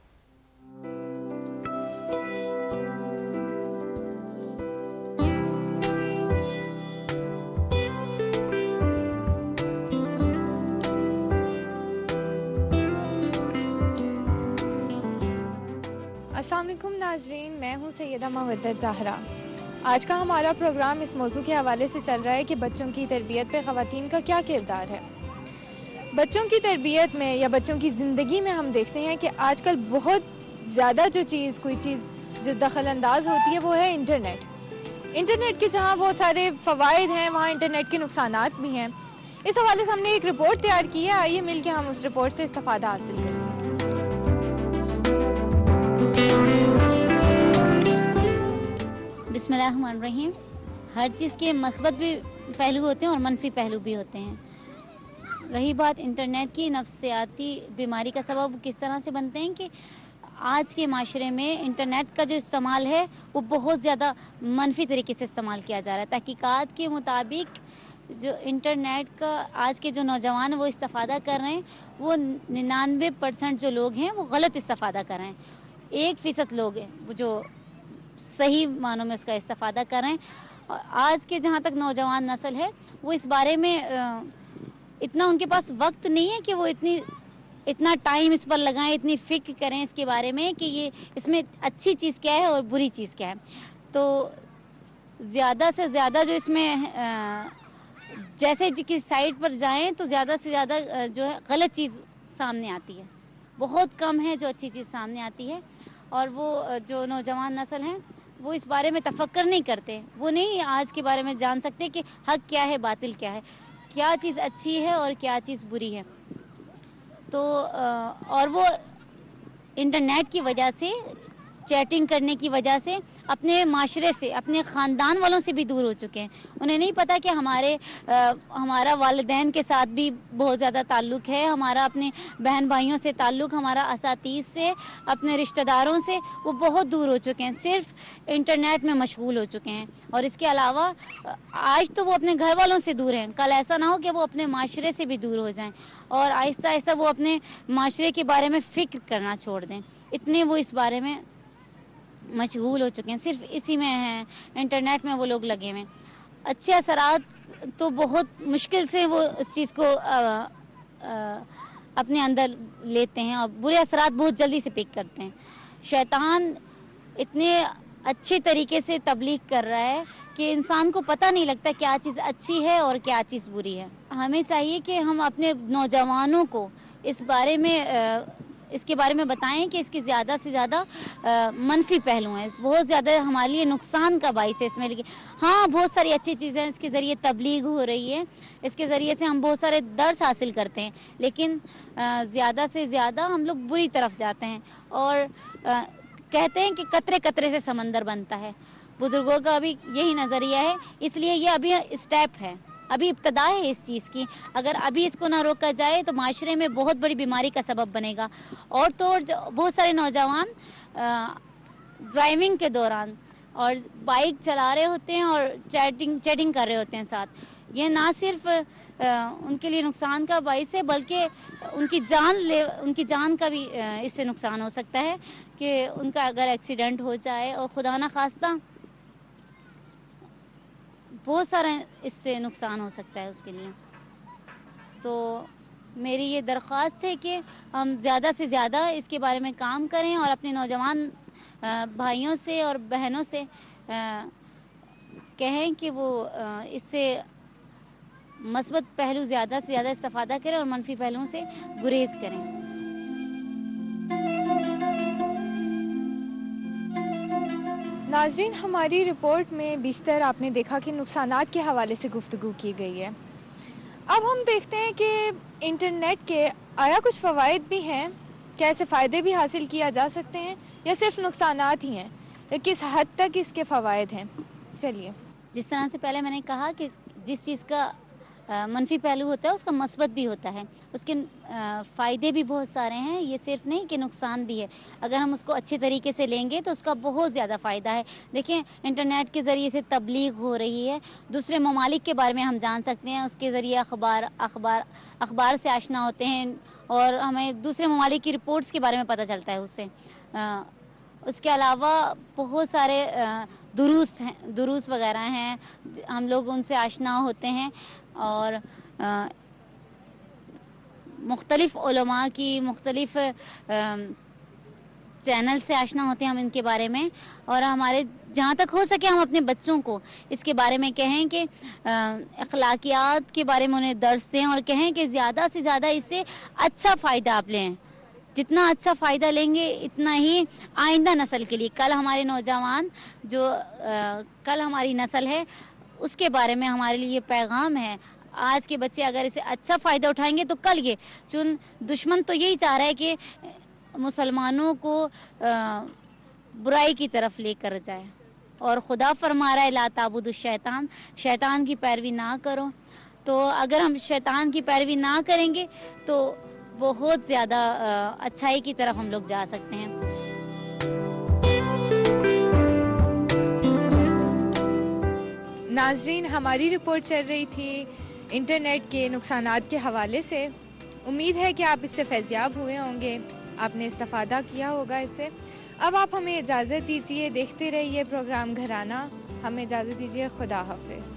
السلام علیکم ناظرین, میں ہوں سیدہ مودت زہرا. آج کا ہمارا پروگرام اس موضوع کے حوالے سے چل رہا ہے کہ بچوں کی تربیت پہ خواتین کا کیا کردار ہے. بچوں کی تربیت میں یا بچوں کی زندگی میں ہم دیکھتے ہیں کہ آج کل بہت زیادہ جو چیز کوئی چیز جو دخل انداز ہوتی ہے وہ ہے انٹرنیٹ. انٹرنیٹ کے جہاں بہت سارے فوائد ہیں وہاں انٹرنیٹ کے نقصانات بھی ہیں. اس حوالے سے ہم نے ایک رپورٹ تیار کی ہے, آئیے مل کے ہم اس رپورٹ سے استفادہ حاصل کریں. بسم اللہ الرحمن الرحیم. ہر چیز کے مثبت بھی پہلو ہوتے ہیں اور منفی پہلو بھی ہوتے ہیں. رہی بات انٹرنیٹ کی، نفسیاتی بیماری کا سبب کس طرح سے بنتے ہیں کہ آج کے معاشرے میں انٹرنیٹ کا جو استعمال ہے وہ بہت زیادہ منفی طریقے سے استعمال کیا جا رہا ہے. تحقیقات کے مطابق جو انٹرنیٹ کا آج کے جو نوجوان وہ استفادہ کر رہے ہیں وہ ننانوے پرسنٹ جو لوگ ہیں وہ غلط استفادہ کر رہے ہیں. ایک فیصد لوگ ہیں وہ جو صحیح معنوں میں اس کا استفادہ کر رہے ہیں. اور آج کے جہاں تک نوجوان نسل ہے وہ اس بارے میں اتنا ان کے پاس وقت نہیں ہے کہ وہ اتنی اتنا ٹائم اس پر لگائیں، اتنی فکر کریں اس کے بارے میں کہ یہ اس میں اچھی چیز کیا ہے اور بری چیز کیا ہے. تو زیادہ سے زیادہ جو اس میں جیسے کسی سائٹ پر جائیں تو زیادہ سے زیادہ جو ہے غلط چیز سامنے آتی ہے. بہت کم ہے جو اچھی چیز سامنے آتی ہے. اور وہ جو نوجوان نسل ہیں وہ اس بارے میں تفکر نہیں کرتے، وہ نہیں آج کے بارے میں جان سکتے کہ حق کیا ہے، باطل کیا ہے، کیا چیز اچھی ہے اور کیا چیز بری ہے. تو اور وہ انٹرنیٹ کی وجہ سے، چیٹنگ کرنے کی وجہ سے اپنے معاشرے سے، اپنے خاندان والوں سے بھی دور ہو چکے ہیں. انہیں نہیں پتا کہ ہمارے ہمارا والدین کے ساتھ بھی بہت زیادہ تعلق ہے، ہمارا اپنے بہن بھائیوں سے تعلق، ہمارا اساتذہ سے، اپنے رشتہ داروں سے وہ بہت دور ہو چکے ہیں، صرف انٹرنیٹ میں مشغول ہو چکے ہیں. اور اس کے علاوہ آج تو وہ اپنے گھر والوں سے دور ہیں، کل ایسا نہ ہو کہ وہ اپنے معاشرے سے بھی دور ہو جائیں اور آہستہ آہستہ وہ اپنے معاشرے کے بارے میں فکر کرنا چھوڑ دیں. اتنے وہ اس بارے میں مشغول ہو چکے ہیں، صرف اسی میں ہیں، انٹرنیٹ میں وہ لوگ لگے ہوئے ہیں. اچھے اثرات تو بہت مشکل سے وہ اس چیز کو آ, آ, اپنے اندر لیتے ہیں اور برے اثرات بہت جلدی سے پک کرتے ہیں. شیطان اتنے اچھے طریقے سے تبلیغ کر رہا ہے کہ انسان کو پتہ نہیں لگتا کیا چیز اچھی ہے اور کیا چیز بری ہے. ہمیں چاہیے کہ ہم اپنے نوجوانوں کو اس بارے میں اس کے بارے میں بتائیں کہ اس کے زیادہ سے زیادہ منفی پہلو ہیں، بہت زیادہ ہمارے لیے نقصان کا باعث ہے اس میں. لیکن ہاں بہت ساری اچھی چیزیں اس کے ذریعے تبلیغ ہو رہی ہے، اس کے ذریعے سے ہم بہت سارے درس حاصل کرتے ہیں، لیکن زیادہ سے زیادہ ہم لوگ بری طرف جاتے ہیں. اور کہتے ہیں کہ قطرے قطرے سے سمندر بنتا ہے، بزرگوں کا ابھی یہی نظریہ ہے. اس لیے یہ ابھی اسٹیپ ہے، ابھی ابتدا ہے اس چیز کی. اگر ابھی اس کو نہ روکا جائے تو معاشرے میں بہت بڑی بیماری کا سبب بنے گا. اور تو اور بہت سارے نوجوان ڈرائیونگ کے دوران اور بائک چلا رہے ہوتے ہیں اور چیٹنگ چیٹنگ کر رہے ہوتے ہیں ساتھ. یہ نہ صرف ان کے لیے نقصان کا باعث ہے بلکہ ان کی جان لے ان کی جان کا بھی اس سے نقصان ہو سکتا ہے کہ ان کا اگر ایکسیڈنٹ ہو جائے اور خدا نہ خواستہ بہت سارا اس سے نقصان ہو سکتا ہے اس کے لیے. تو میری یہ درخواست ہے کہ ہم زیادہ سے زیادہ اس کے بارے میں کام کریں اور اپنے نوجوان بھائیوں سے اور بہنوں سے کہیں کہ وہ اس سے مثبت پہلو زیادہ سے زیادہ استفادہ کریں اور منفی پہلوؤں سے گریز کریں. ناظرین، ہماری رپورٹ میں بیشتر آپ نے دیکھا کہ نقصانات کے حوالے سے گفتگو کی گئی ہے. اب ہم دیکھتے ہیں کہ انٹرنیٹ کے آیا کچھ فوائد بھی ہیں، کیا اسے فائدے بھی حاصل کیا جا سکتے ہیں یا صرف نقصانات ہی ہیں، کس حد تک اس کے فوائد ہیں. چلیے. جس طرح سے پہلے میں نے کہا کہ جس چیز کا منفی پہلو ہوتا ہے اس کا مثبت بھی ہوتا ہے، اس کے فائدے بھی بہت سارے ہیں، یہ صرف نہیں کہ نقصان بھی ہے. اگر ہم اس کو اچھے طریقے سے لیں گے تو اس کا بہت زیادہ فائدہ ہے. دیکھیں انٹرنیٹ کے ذریعے سے تبلیغ ہو رہی ہے، دوسرے ممالک کے بارے میں ہم جان سکتے ہیں، اس کے ذریعے اخبار اخبار اخبار سے آشنا ہوتے ہیں اور ہمیں دوسرے ممالک کی رپورٹس کے بارے میں پتہ چلتا ہے اس سے. اس کے علاوہ بہت سارے دروس ہیں دروس وغیرہ ہیں، ہم لوگ ان سے آشنا ہوتے ہیں اور مختلف علماء کی مختلف چینل سے آشنا ہوتے ہیں ہم ان کے بارے میں. اور ہمارے جہاں تک ہو سکے ہم اپنے بچوں کو اس کے بارے میں کہیں کہ اخلاقیات کے بارے میں انہیں درس دیں اور کہیں کہ زیادہ سے زیادہ اس سے اچھا فائدہ آپ لیں. جتنا اچھا فائدہ لیں گے اتنا ہی آئندہ نسل کے لیے، کل ہمارے نوجوان جو کل ہماری نسل ہے اس کے بارے میں ہمارے لیے یہ پیغام ہے. آج کے بچے اگر اسے اچھا فائدہ اٹھائیں گے تو کل یہ چون دشمن تو یہی چاہ رہا ہے کہ مسلمانوں کو برائی کی طرف لے کر جائے، اور خدا فرما رہا ہے لا تعبدوا الشیطان، شیطان کی پیروی نہ کرو. تو اگر ہم شیطان کی پیروی نہ کریں گے تو بہت زیادہ اچھائی کی طرف ہم لوگ جا سکتے ہیں. ناظرین، ہماری رپورٹ چل رہی تھی انٹرنیٹ کے نقصانات کے حوالے سے. امید ہے کہ آپ اس سے فیضیاب ہوئے ہوں گے، آپ نے استفادہ کیا ہوگا اس سے. اب آپ ہمیں اجازت دیجیے، دیکھتے رہیے پروگرام گھرانہ. ہمیں اجازت دیجیے، خدا حافظ.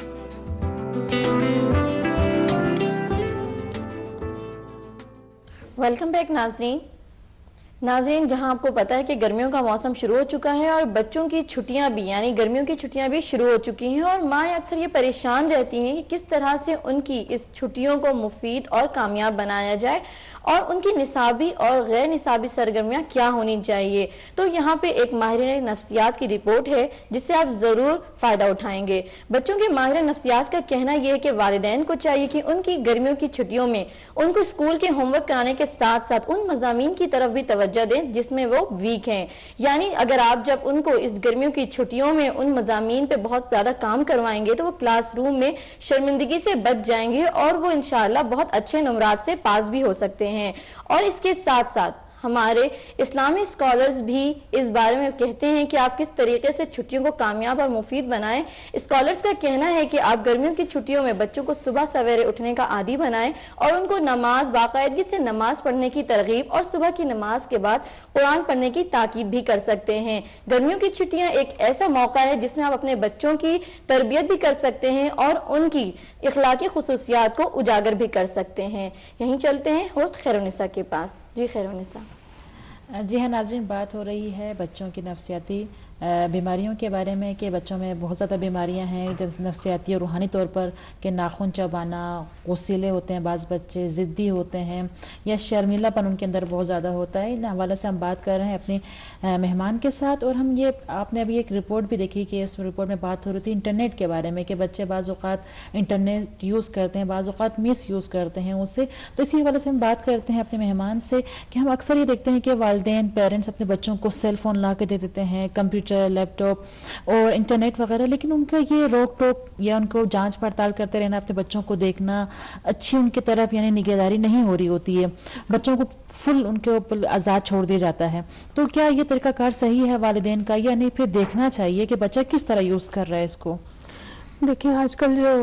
ویلکم بیک ناظرین. ناظرین، جہاں آپ کو پتا ہے کہ گرمیوں کا موسم شروع ہو چکا ہے اور بچوں کی چھٹیاں بھی یعنی گرمیوں کی چھٹیاں بھی شروع ہو چکی ہیں، اور مائیں اکثر یہ پریشان رہتی ہیں کہ کس طرح سے ان کی اس چھٹیوں کو مفید اور کامیاب بنایا جائے اور ان کی نصابی اور غیر نصابی سرگرمیاں کیا ہونی چاہیے. تو یہاں پہ ایک ماہر نفسیات کی رپورٹ ہے جس سے آپ ضرور فائدہ اٹھائیں گے. بچوں کے ماہر نفسیات کا کہنا یہ ہے کہ والدین کو چاہیے کہ ان کی گرمیوں کی چھٹیوں میں ان کو اسکول کے ہوم ورک کرانے کے ساتھ ساتھ ان مضامین کی طرف بھی توجہ دیں جس میں وہ ویک ہیں. یعنی اگر آپ جب ان کو اس گرمیوں کی چھٹیوں میں ان مضامین پہ بہت زیادہ کام کروائیں گے تو وہ کلاس روم میں شرمندگی سے بچ جائیں گے اور وہ انشاءاللہ بہت اچھے نمرات سے پاس بھی ہو سکتے ہیں. اور اس کے ساتھ ساتھ ہمارے اسلامی اسکالرز بھی اس بارے میں کہتے ہیں کہ آپ کس طریقے سے چھٹیوں کو کامیاب اور مفید بنائیں. اسکالرز کا کہنا ہے کہ آپ گرمیوں کی چھٹیوں میں بچوں کو صبح سویرے اٹھنے کا عادی بنائیں اور ان کو نماز باقاعدگی سے نماز پڑھنے کی ترغیب اور صبح کی نماز کے بعد قرآن پڑھنے کی تاکید بھی کر سکتے ہیں. گرمیوں کی چھٹیاں ایک ایسا موقع ہے جس میں آپ اپنے بچوں کی تربیت بھی کر سکتے ہیں اور ان کی اخلاقی خصوصیات کو اجاگر بھی کر سکتے ہیں. یہیں چلتے ہیں ہوسٹ خیرونسا کے پاس. جی خیرونسا. جی ہاں ناظرین، بات ہو رہی ہے بچوں کی نفسیاتی بیماریوں کے بارے میں کہ بچوں میں بہت زیادہ بیماریاں ہیں جب نفسیاتی اور روحانی طور پر کہ ناخن چبانا، غصیلے ہوتے ہیں، بعض بچے ضدی ہوتے ہیں یا شرمیلا پن ان کے اندر بہت زیادہ ہوتا ہے. ان حوالے سے ہم بات کر رہے ہیں اپنے مہمان کے ساتھ. اور ہم یہ آپ نے ابھی ایک رپورٹ بھی دیکھی کہ اس رپورٹ میں بات ہو رہی تھی انٹرنیٹ کے بارے میں کہ بچے بعض اوقات انٹرنیٹ یوز کرتے ہیں، بعض اوقات مس یوز کرتے ہیں اس سے. تو اسی حوالے سے ہم بات کرتے ہیں اپنے مہمان سے کہ ہم اکثر یہ دیکھتے ہیں کہ والدین پیرنٹس اپنے بچوں کو سیل فون لا کے دے دیتے ہیں، کمپیوٹر، لیپ ٹاپ اور انٹرنیٹ وغیرہ، لیکن ان کا یہ روک ٹوک یا ان کو جانچ پڑتال کرتے رہنا، اپنے بچوں کو دیکھنا، اچھی ان کی طرف یعنی نگہداری نہیں ہو رہی ہوتی ہے. بچوں کو فل ان کے اوپر آزاد چھوڑ دیا جاتا ہے. تو کیا یہ طریقہ کار صحیح ہے والدین کا یا نہیں؟ پھر دیکھنا چاہیے کہ بچہ کس طرح یوز کر رہا ہے اس کو. دیکھیں، آج کل جو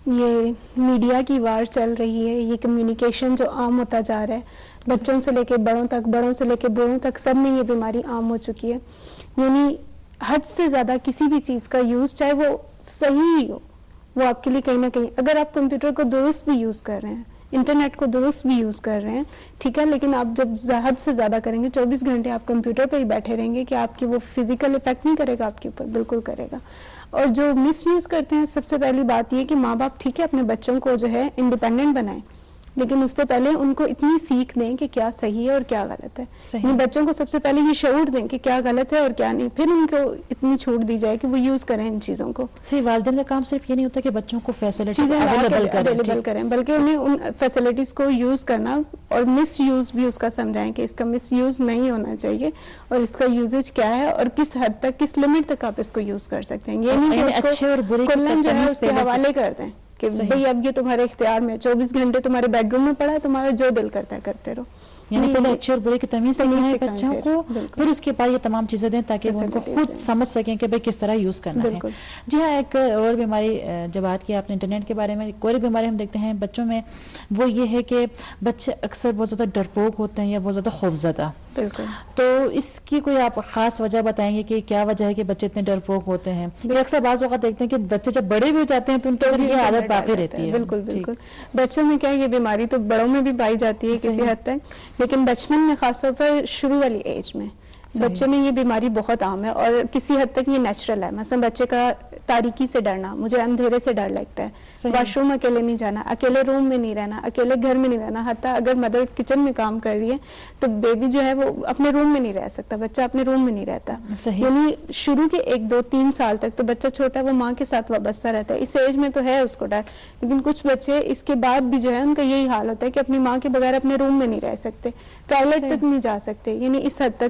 یہ میڈیا کی وار چل رہی ہے، یہ کمیونیکیشن جو عام ہوتا جا رہا ہے، بچوں سے لے کے بڑوں تک، بڑوں سے لے کے بوڑھوں تک، سب میں یہ بیماری عام ہو چکی ہے. یعنی حد سے زیادہ کسی بھی چیز کا یوز، چاہے وہ صحیح ہو، وہ آپ کے لیے کہیں نہ کہیں، اگر آپ کمپیوٹر کو درست بھی یوز کر رہے ہیں، انٹرنیٹ کو درست بھی یوز کر رہے ہیں، ٹھیک ہے، لیکن آپ جب حد سے زیادہ کریں گے، چوبیس گھنٹے آپ کمپیوٹر پہ ہی بیٹھے رہیں گے، کہ آپ کی وہ فزیکل افیکٹ نہیں کرے گا آپ کے اوپر؟ بالکل کرے گا. اور جو مس یوز کرتے ہیں، سب سے پہلی بات یہ کہ ماں باپ ٹھیک ہے اپنے بچوں کو جو ہے انڈیپینڈنٹ بنائیں، لیکن اس سے پہلے ان کو اتنی سیکھ دیں کہ کیا صحیح ہے اور کیا غلط ہے. ان بچوں کو سب سے پہلے یہ شعور دیں کہ کیا غلط ہے اور کیا نہیں، پھر ان کو اتنی چھوٹ دی جائے کہ وہ یوز کریں ان چیزوں کو. صحیح. والدین کا کام صرف یہ نہیں ہوتا کہ بچوں کو فیسلٹیز چیزیں اویلیبل کریں، بلکہ انہیں ان فیسلٹیز کو یوز کرنا اور مس یوز بھی اس کا سمجھائیں کہ اس کا مس یوز نہیں ہونا چاہیے اور اس کا یوزیج کیا ہے اور کس حد تک، کس لمٹ تک آپ اس کو یوز کر سکتے ہیں. یہ نہیں کہ اچھے اور برے کلن جو ہے اس کے حوالے کر دیں کہ بھئی اب یہ تمہارے اختیار میں، چوبیس گھنٹے تمہارے بیڈ روم میں پڑا ہے، تمہارا جو دل کرتا ہے کرتے رہو. یعنی پہلے اچھے اور برے کی تمیز سکھائیں بچوں کو، پھر اس کے بعد یہ تمام چیزیں دیں تاکہ وہ ان کو خود سمجھ سکیں کہ بھئی کس طرح یوز کرنا ہے. جی ہاں، ایک اور بیماری جب بات کی آپ نے انٹرنیٹ کے بارے میں، کوئی بیماری ہم دیکھتے ہیں بچوں میں، وہ یہ ہے کہ بچے اکثر بہت زیادہ ڈرپوک ہوتے ہیں یا بہت زیادہ خوفزدہ. بالکل. تو اس کی کوئی آپ خاص وجہ بتائیں گے کہ کیا وجہ ہے کہ بچے اتنے ڈرپوک ہوتے ہیں؟ اکثر بعض اوقات دیکھتے ہیں کہ بچے جب بڑے بھی ہو جاتے ہیں تو ان کی یہ عادت باقی رہتی ہے. بالکل بالکل. بچوں میں کیا یہ بیماری تو بڑوں میں بھی پائی جاتی ہے کسی حد تک، لیکن بچپن میں خاص طور پر شروع والی ایج میں بچے میں یہ بیماری بہت عام ہے اور کسی حد تک یہ نیچرل ہے. مثلا بچے کا تاریکی سے ڈرنا، مجھے اندھیرے سے ڈر لگتا ہے، واش روم اکیلے نہیں جانا، اکیلے روم میں نہیں رہنا، اکیلے گھر میں نہیں رہنا، حتیٰ اگر مدر کچن میں کام کر رہی ہے تو بیبی جو ہے وہ اپنے روم میں نہیں رہ سکتا، بچہ اپنے روم میں نہیں رہتا. یعنی شروع کے ایک دو تین سال تک تو بچہ چھوٹا وہ ماں کے ساتھ وابستہ رہتا ہے، اس ایج میں تو ہے اس کو ڈر. لیکن کچھ بچے اس کے بعد بھی جو ہے ان کا یہی حال ہوتا ہے کہ اپنی ماں کے بغیر اپنے روم میں نہیں رہ سکتے، ٹوائلٹ تک نہیں جا سکتے. یعنی اس حد تک ان میں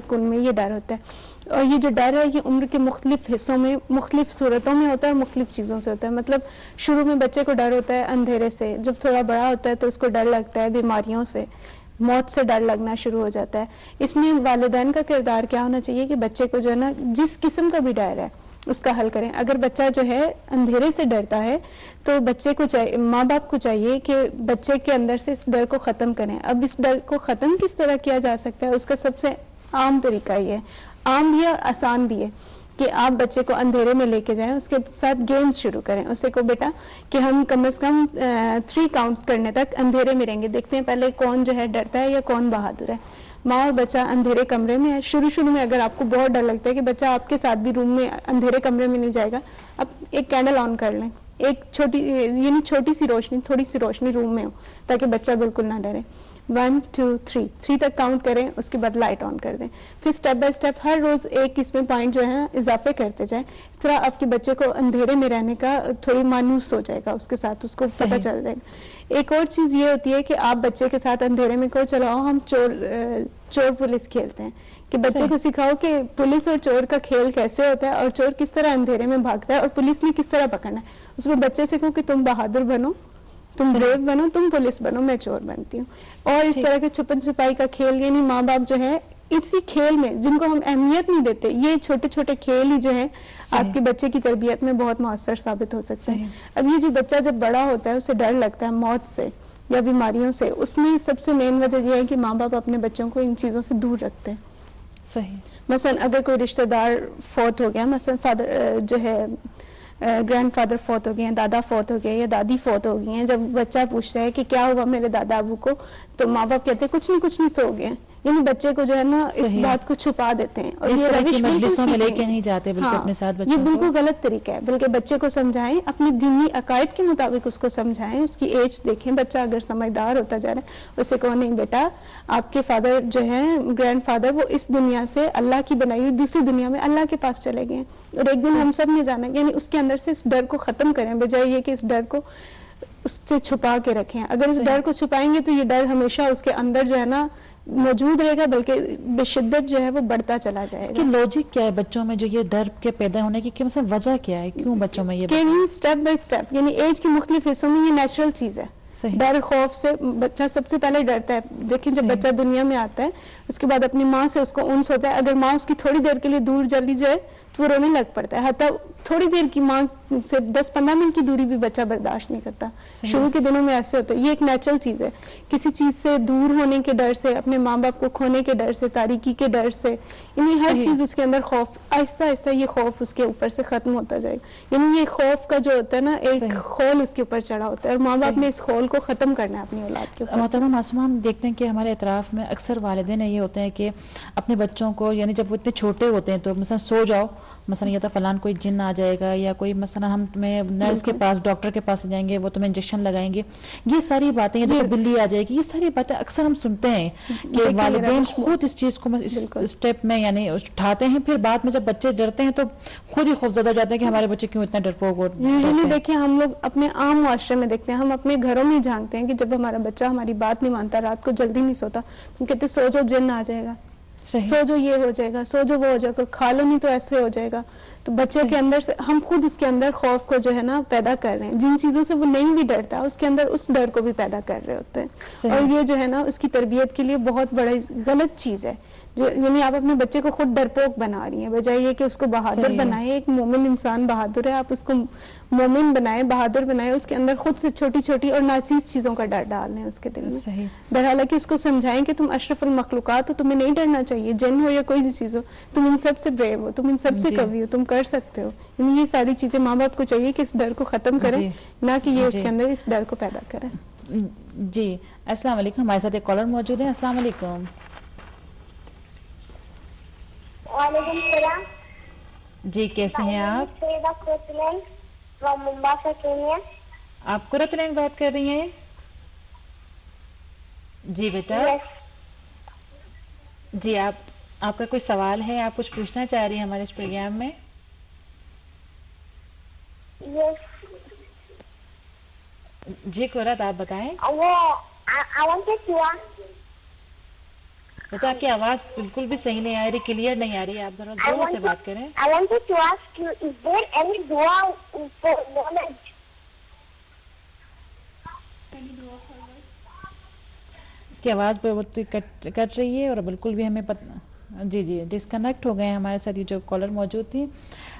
یہ ڈر ہوتا ہے، اور یہ جو ڈر ہے یہ عمر کے مختلف حصوں میں مختلف صورتوں میں ہوتا ہے اور مختلف چیزوں سے ہوتا ہے. مطلب شروع میں بچے کو ڈر ہوتا ہے اندھیرے سے، جب تھوڑا بڑا ہوتا ہے تو اس کو ڈر لگتا ہے بیماریوں سے، موت سے ڈر لگنا شروع ہو جاتا ہے. اس میں والدین کا کردار کیا ہونا چاہیے کہ بچے کو جو ہے نا جس قسم کا بھی ڈر ہے اس کا حل کریں. اگر بچہ جو ہے اندھیرے سے ڈرتا ہے تو بچے کو چاہیے، ماں باپ کو چاہیے کہ بچے کے اندر سے اس ڈر کو ختم کریں. اب اس ڈر کو ختم کس طرح کیا جا سکتا ہے؟ اس کا سب سے عام طریقہ یہ ہے، عام بھی ہے اور آسان بھی ہے، کہ آپ بچے کو اندھیرے میں لے کے جائیں، اس کے ساتھ گیمز شروع کریں. اس سے کو بیٹا کہ ہم کم از کم تھری کاؤنٹ کرنے تک اندھیرے میں رہیں گے، دیکھتے ہیں پہلے کون جو ہے ڈرتا ہے یا کون بہادر ہے. ماں اور بچہ اندھیرے کمرے میں ہے. شروع شروع میں اگر آپ کو بہت ڈر لگتا ہے کہ بچہ آپ کے ساتھ بھی روم میں اندھیرے کمرے میں نہیں جائے گا، اب ایک کینڈل آن کر لیں، ایک چھوٹی یعنی چھوٹی سی روشنی، تھوڑی سی روشنی روم میں ہو تاکہ بچہ بالکل نہ ڈرے. ون ٹو تھری تھری تک کاؤنٹ کریں، اس کے بعد لائٹ آن کر دیں. پھر اسٹیپ بائی اسٹیپ ہر روز ایک اس میں پوائنٹ جو ہے اضافے کرتے جائیں. اس طرح آپ کے بچے کو اندھیرے میں رہنے کا تھوڑی مانوس ہو جائے گا، اس کے ساتھ اس کو پتہ چل جائے گا. ایک اور چیز یہ ہوتی ہے کہ آپ بچے کے ساتھ اندھیرے میں کو چلاؤ ہم چور چور پولیس کھیلتے ہیں، کہ بچے کو سکھاؤ کہ پولیس اور چور کا کھیل کیسے ہوتا ہے اور چور کس طرح اندھیرے میں بھاگتا ہے اور پولیس نے کس طرح پکڑنا ہے. اس میں بچے سے کہو کہ تم بہادر بنو، تم بریو بنو، تم پولیس بنو، میں چور بنتی ہوں. اور اس طرح کے چھپن چھپائی کا کھیل، یعنی ماں باپ جو ہے اسی کھیل میں جن کو ہم اہمیت نہیں دیتے، یہ چھوٹے چھوٹے کھیل ہی جو ہیں آپ کے بچے کی تربیت میں بہت مؤثر ثابت ہو سکتے ہیں. اب یہ جو بچہ جب بڑا ہوتا ہے اسے ڈر لگتا ہے موت سے یا بیماریوں سے، اس میں سب سے مین وجہ یہ ہے کہ ماں باپ اپنے بچوں کو ان چیزوں سے دور رکھتے ہیں. صحیح. مثلا اگر کوئی رشتہ دار فوت ہو گیا، مثلا فادر جو ہے گرینڈ فادر فوت ہو گئے ہیں، دادا فوت ہو گئے یا دادی فوت ہو گئی ہیں، جب بچہ پوچھتا ہے کہ کیا ہوا میرے دادا ابو کو، تو ماں باپ کہتے ہیں کچھ نہیں کچھ نہیں سو گئے. یعنی بچے کو جو ہے نا اس بات کو چھپا دیتے ہیں اور یہ روش مجلسوں میں لے کے نہیں جاتے بلکہ اپنے ساتھ بچوں کو، یہ بالکل غلط طریقہ ہے. بلکہ بچے کو سمجھائیں، اپنی دینی عقائد کے مطابق اس کو سمجھائیں، اس کی ایج دیکھیں. بچہ اگر سمجھدار ہوتا جا رہا ہے اسے کہو نہیں بیٹا آپ کے فادر جو ہیں گرینڈ فادر وہ اس دنیا سے اللہ کی بنائی ہوئی دوسری دنیا میں اللہ کے پاس چلے گئے اور ایک دن ہم سب نے جانا. یعنی اس کے اندر سے اس ڈر کو ختم کریں بجائے یہ کہ اس ڈر کو اس سے چھپا کے رکھیں. اگر اس ڈر کو چھپائیں گے تو یہ ڈر ہمیشہ اس کے اندر جو ہے نا موجود رہے گا، بلکہ بے شدت جو ہے وہ بڑھتا چلا جائے گا. کہ لوجک کیا ہے بچوں میں جو یہ ڈر کے پیدا ہونے کی، کہ مثلا وجہ کیا ہے، کیوں بچوں میں یہ اسٹیپ بائی اسٹیپ، یعنی ایج کے مختلف حصوں میں یہ نیچرل چیز ہے. ڈر خوف سے بچہ سب سے پہلے ڈرتا ہے. دیکھیں جب بچہ دنیا میں آتا ہے اس کے بعد اپنی ماں سے اس کو انس ہوتا ہے. اگر ماں اس کی تھوڑی دیر کے لیے دور چلی جائے تو وہ رونے لگ پڑتا ہے. حتیٰ تھوڑی دیر کی ماں سے دس پندرہ منٹ کی دوری بھی بچہ برداشت نہیں کرتا. شروع کے دنوں میں ایسے ہوتا ہے. یہ ایک نیچرل چیز ہے. کسی چیز سے دور ہونے کے ڈر سے، اپنے ماں باپ کو کھونے کے ڈر سے، تاریکی کے ڈر سے، یعنی ہر چیز اس کے اندر خوف، آہستہ آہستہ یہ خوف اس کے اوپر سے ختم ہوتا جائے گا. یعنی یہ خوف کا جو ہوتا ہے نا ایک خول اس کے اوپر چڑھا ہوتا ہے اور ماں باپ نے اس خول کو ختم کرنا ہے اپنی اولاد کے اوپر. محترمہ معصومہ ہم دیکھتے ہیں کہ ہمارے اطراف میں اکثر والدین یہ ہوتے ہیں کہ اپنے بچوں کو، یعنی جب وہ اتنے چھوٹے ہوتے ہیں تو مثلا سو جاؤ، مثلا یہ تو فلان کوئی جن آ جائے گا، یا کوئی مثلا ہم تمہیں نرس کے پاس ڈاکٹر کے پاس لے جائیں گے وہ تمہیں انجیکشن لگائیں گے، یہ ساری باتیں، یا بلی آ جائے گی، یہ ساری باتیں اکثر ہم سنتے ہیں کہ والدین خود اس چیز کو اسٹیپ میں یعنی اٹھاتے ہیں. پھر بعد میں جب بچے ڈرتے ہیں تو خود ہی خوفزدہ جاتے ہیں کہ ہمارے بچے کیوں اتنا ڈرپوک ہوتے ہیں. یوزلی دیکھیں ہم لوگ اپنے عام معاشرے میں دیکھتے ہیں، ہم اپنے گھروں میں جھانکتے ہیں کہ جب ہمارا بچہ ہماری بات نہیں مانتا، رات کو جلدی نہیں سوتا، ہم کہتے ہیں سو جو جن آ جائے گا، سو جو یہ ہو جائے گا، سو جو وہ ہو جائے گا، کھا لو نہیں تو ایسے ہو جائے گا. تو بچے کے اندر سے ہم خود اس کے اندر خوف کو جو ہے نا پیدا کر رہے ہیں. جن چیزوں سے وہ نہیں بھی ڈرتا اس کے اندر اس ڈر کو بھی پیدا کر رہے ہوتے ہیں. اور یہ جو ہے نا اس کی تربیت کے لیے بہت بڑی غلط چیز ہے. جو یعنی آپ اپنے بچے کو خود ڈرپوک بنا رہی ہیں بجائے یہ کہ اس کو بہادر بنائیں. ایک مومن انسان بہادر ہے، آپ اس کو مومن بنائیں، بہادر بنائیں. اس کے اندر خود سے چھوٹی چھوٹی اور ناچیز چیزوں کا ڈر ڈال دیں اس کے دل میں. بہرحال کہ اس کو سمجھائیں کہ تم اشرف المخلوقات ہو، تمہیں نہیں ڈرنا چاہیے، جن ہو یا کوئی سی چیز ہو، تم ان سب سے بریو ہو، تم ان سب سے قوی ہو، تم کر سکتے ہو. یعنی یہ ساری چیزیں ماں باپ کو چاہیے کہ اس ڈر کو ختم کریں، نہ کہ یہ اس کے اندر اس ڈر کو پیدا کریں. جی السلام علیکم، ہمارے ساتھ ایک کالر موجود ہے. السلام علیکم. وعلیکم السلام. جی کیسے ہیں آپ؟ آپ قرۃ العین بات کر رہی ہیں؟ جی بیٹا. جی آپ آپ کا کوئی سوال ہے، آپ کچھ پوچھنا چاہ رہی ہیں ہمارے اس پروگرام میں؟ جی قرۃ آپ بتائیں. بیٹا آپ کی آواز بالکل بھی صحیح نہیں آ رہی, کلیئر نہیں آ رہی ہے, آپ ذرا I زور want سے to- بات کریں. I wanted to ask you, is there any dua for knowledge? اس کی آواز بہت کٹ کٹ رہی ہے اور بالکل بھی ہمیں پتہ. جی جی ڈسکنیکٹ ہو گئے ہیں ہمارے ساتھ یہ جو کالر موجود تھی.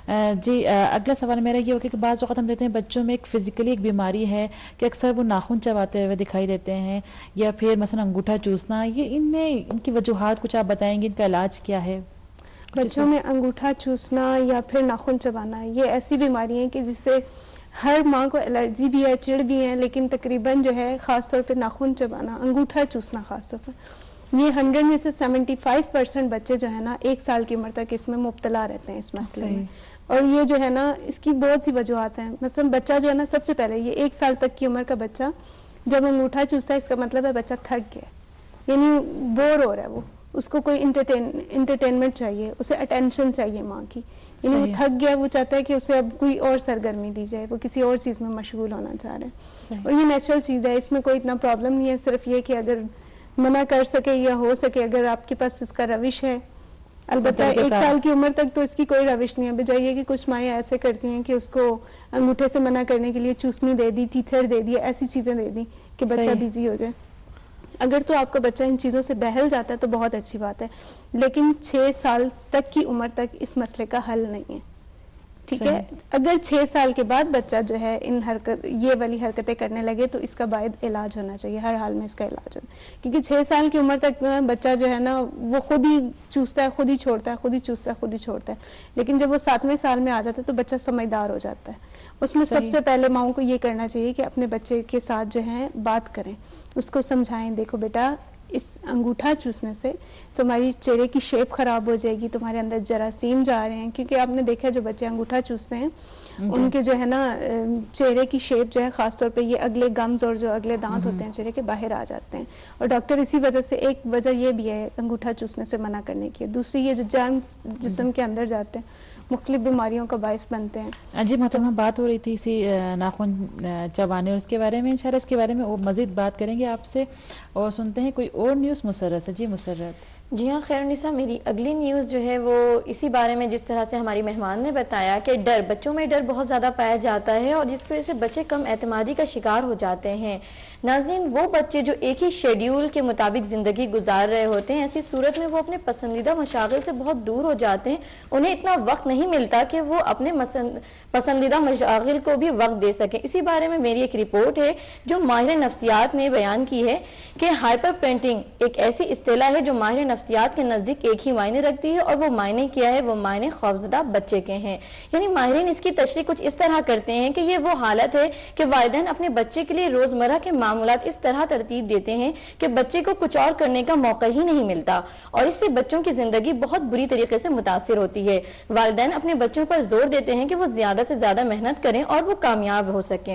جی اگلا سوال میرا یہ ہوگا کہ بعض وقت ہم دیکھتے ہیں بچوں میں ایک فزیکلی ایک بیماری ہے کہ اکثر وہ ناخن چباتے ہوئے دکھائی دیتے ہیں, یا پھر مثلا انگوٹھا چوسنا, یہ ان میں ان کی وجوہات کچھ آپ بتائیں گے, ان کا علاج کیا ہے؟ بچوں میں انگوٹھا چوسنا یا پھر ناخن چبانا یہ ایسی بیماری ہے کہ جس سے ہر ماں کو الرجی بھی ہے, چڑ بھی ہے, لیکن تقریباً جو ہے خاص طور پہ ناخن چبانا, انگوٹھا چوسنا خاص طور پر, یہ ہنڈریڈ میں سے سیونٹی فائیو پرسینٹ بچے جو ہے نا ایک سال کی عمر تک اس میں مبتلا رہتے ہیں اس مسئلے میں. اور یہ جو ہے نا اس کی بہت سی وجوہات ہیں. مثلا بچہ جو ہے نا سب سے پہلے یہ ایک سال تک کی عمر کا بچہ جب انگوٹھا چوستا ہے اس کا مطلب ہے بچہ تھک گیا, یعنی بور ہو رہا ہے, وہ اس کو کوئی انٹرٹینمنٹ چاہیے, اسے اٹینشن چاہیے ماں کی, یعنی وہ تھک گیا, وہ چاہتا ہے کہ اسے اب کوئی اور سرگرمی دی جائے, وہ کسی اور چیز میں مشغول ہونا چاہ رہے ہیں. اور یہ نیچرل چیز ہے, اس میں کوئی اتنا پرابلم نہیں ہے, صرف یہ کہ اگر منع کر سکے یا ہو سکے اگر آپ کے پاس اس کا روش ہے. البتہ ایک سال کی عمر تک تو اس کی کوئی روش نہیں ہے, بجائے یہ کہ کچھ مائیں ایسے کرتی ہیں کہ اس کو انگوٹھے سے منع کرنے کے لیے چوسنی دے دی, ٹیتھر دے دی, ایسی چیزیں دے دی کہ بچہ بیزی ہو جائے. اگر تو آپ کا بچہ ان چیزوں سے بہل جاتا ہے تو بہت اچھی بات ہے, لیکن چھ سال تک کی عمر تک اس مسئلے کا حل نہیں ہے. ٹھیک ہے, اگر چھ سال کے بعد بچہ جو ہے ان حرکت یہ والی حرکتیں کرنے لگے تو اس کا باعث علاج ہونا چاہیے, ہر حال میں اس کا علاج ہونا, کیونکہ چھ سال کی عمر تک بچہ جو ہے نا وہ خود ہی چوستا ہے, خود ہی چھوڑتا ہے, خود ہی چوستا ہے, خود ہی چھوڑتا ہے. لیکن جب وہ ساتویں سال میں آ جاتا ہے تو بچہ سمجھدار ہو جاتا ہے. اس میں سب سے پہلے ماؤں کو یہ کرنا چاہیے کہ اپنے بچے کے ساتھ جو ہے بات کریں, اس کو سمجھائیں, دیکھو بیٹا اس انگوٹھا چوسنے سے تمہاری چہرے کی شیپ خراب ہو جائے گی, تمہارے اندر جراثیم جا رہے ہیں, کیونکہ آپ نے دیکھا جو بچے انگوٹھا چوستے ہیں ان کے جو ہے نا چہرے کی شیپ جو ہے خاص طور پہ یہ اگلے گمز اور جو اگلے دانت ہوتے ہیں چہرے کے باہر آ جاتے ہیں. اور ڈاکٹر اسی وجہ سے ایک وجہ یہ بھی ہے انگوٹھا چوسنے سے منع کرنے کی, دوسری یہ جو جرمز جسم کے اندر جاتے ہیں مختلف بیماریوں کا باعث بنتے ہیں. جی محترمہ, بات ہو رہی تھی اسی ناخن چبانے اور اس کے بارے میں, انشاءاللہ اس کے بارے میں مزید بات کریں گے آپ سے, اور سنتے ہیں کوئی اور نیوز مسرت سے. جی مسرت. جی ہاں خیر النساء, میری اگلی نیوز جو ہے وہ اسی بارے میں جس طرح سے ہماری مہمان نے بتایا کہ ڈر, بچوں میں ڈر بہت زیادہ پایا جاتا ہے اور جس کی وجہ سے بچے کم اعتمادی کا شکار ہو جاتے ہیں. ناظرین, وہ بچے جو ایک ہی شیڈیول کے مطابق زندگی گزار رہے ہوتے ہیں, ایسی صورت میں وہ اپنے پسندیدہ مشاغل سے بہت دور ہو جاتے ہیں, انہیں اتنا وقت نہیں ملتا کہ وہ اپنے پسندیدہ مشاغل کو بھی وقت دے سکیں. اسی بارے میں میری ایک رپورٹ ہے جو ماہر نفسیات نے بیان کی ہے کہ ہائپر پینٹنگ ایک ایسی اصطلاح ہے جو ماہر نفسیات کے نزدیک ایک ہی معنی رکھتی ہے, اور وہ معنی کیا ہے, وہ معنی خوفزدہ بچے کے ہیں. یعنی ماہرین اس کی تشریح کچھ اس طرح کرتے ہیں کہ یہ وہ حالت ہے کہ والدین اپنے بچے کے لیے روزمرہ کے معاملات اس طرح ترتیب دیتے ہیں کہ بچے کو کچھ اور کرنے کا موقع ہی نہیں ملتا, اور اس سے بچوں کی زندگی بہت بری طریقے سے متاثر ہوتی ہے. والدین اپنے بچوں پر زور دیتے ہیں کہ وہ زیادہ سے زیادہ محنت کریں اور وہ کامیاب ہو سکیں,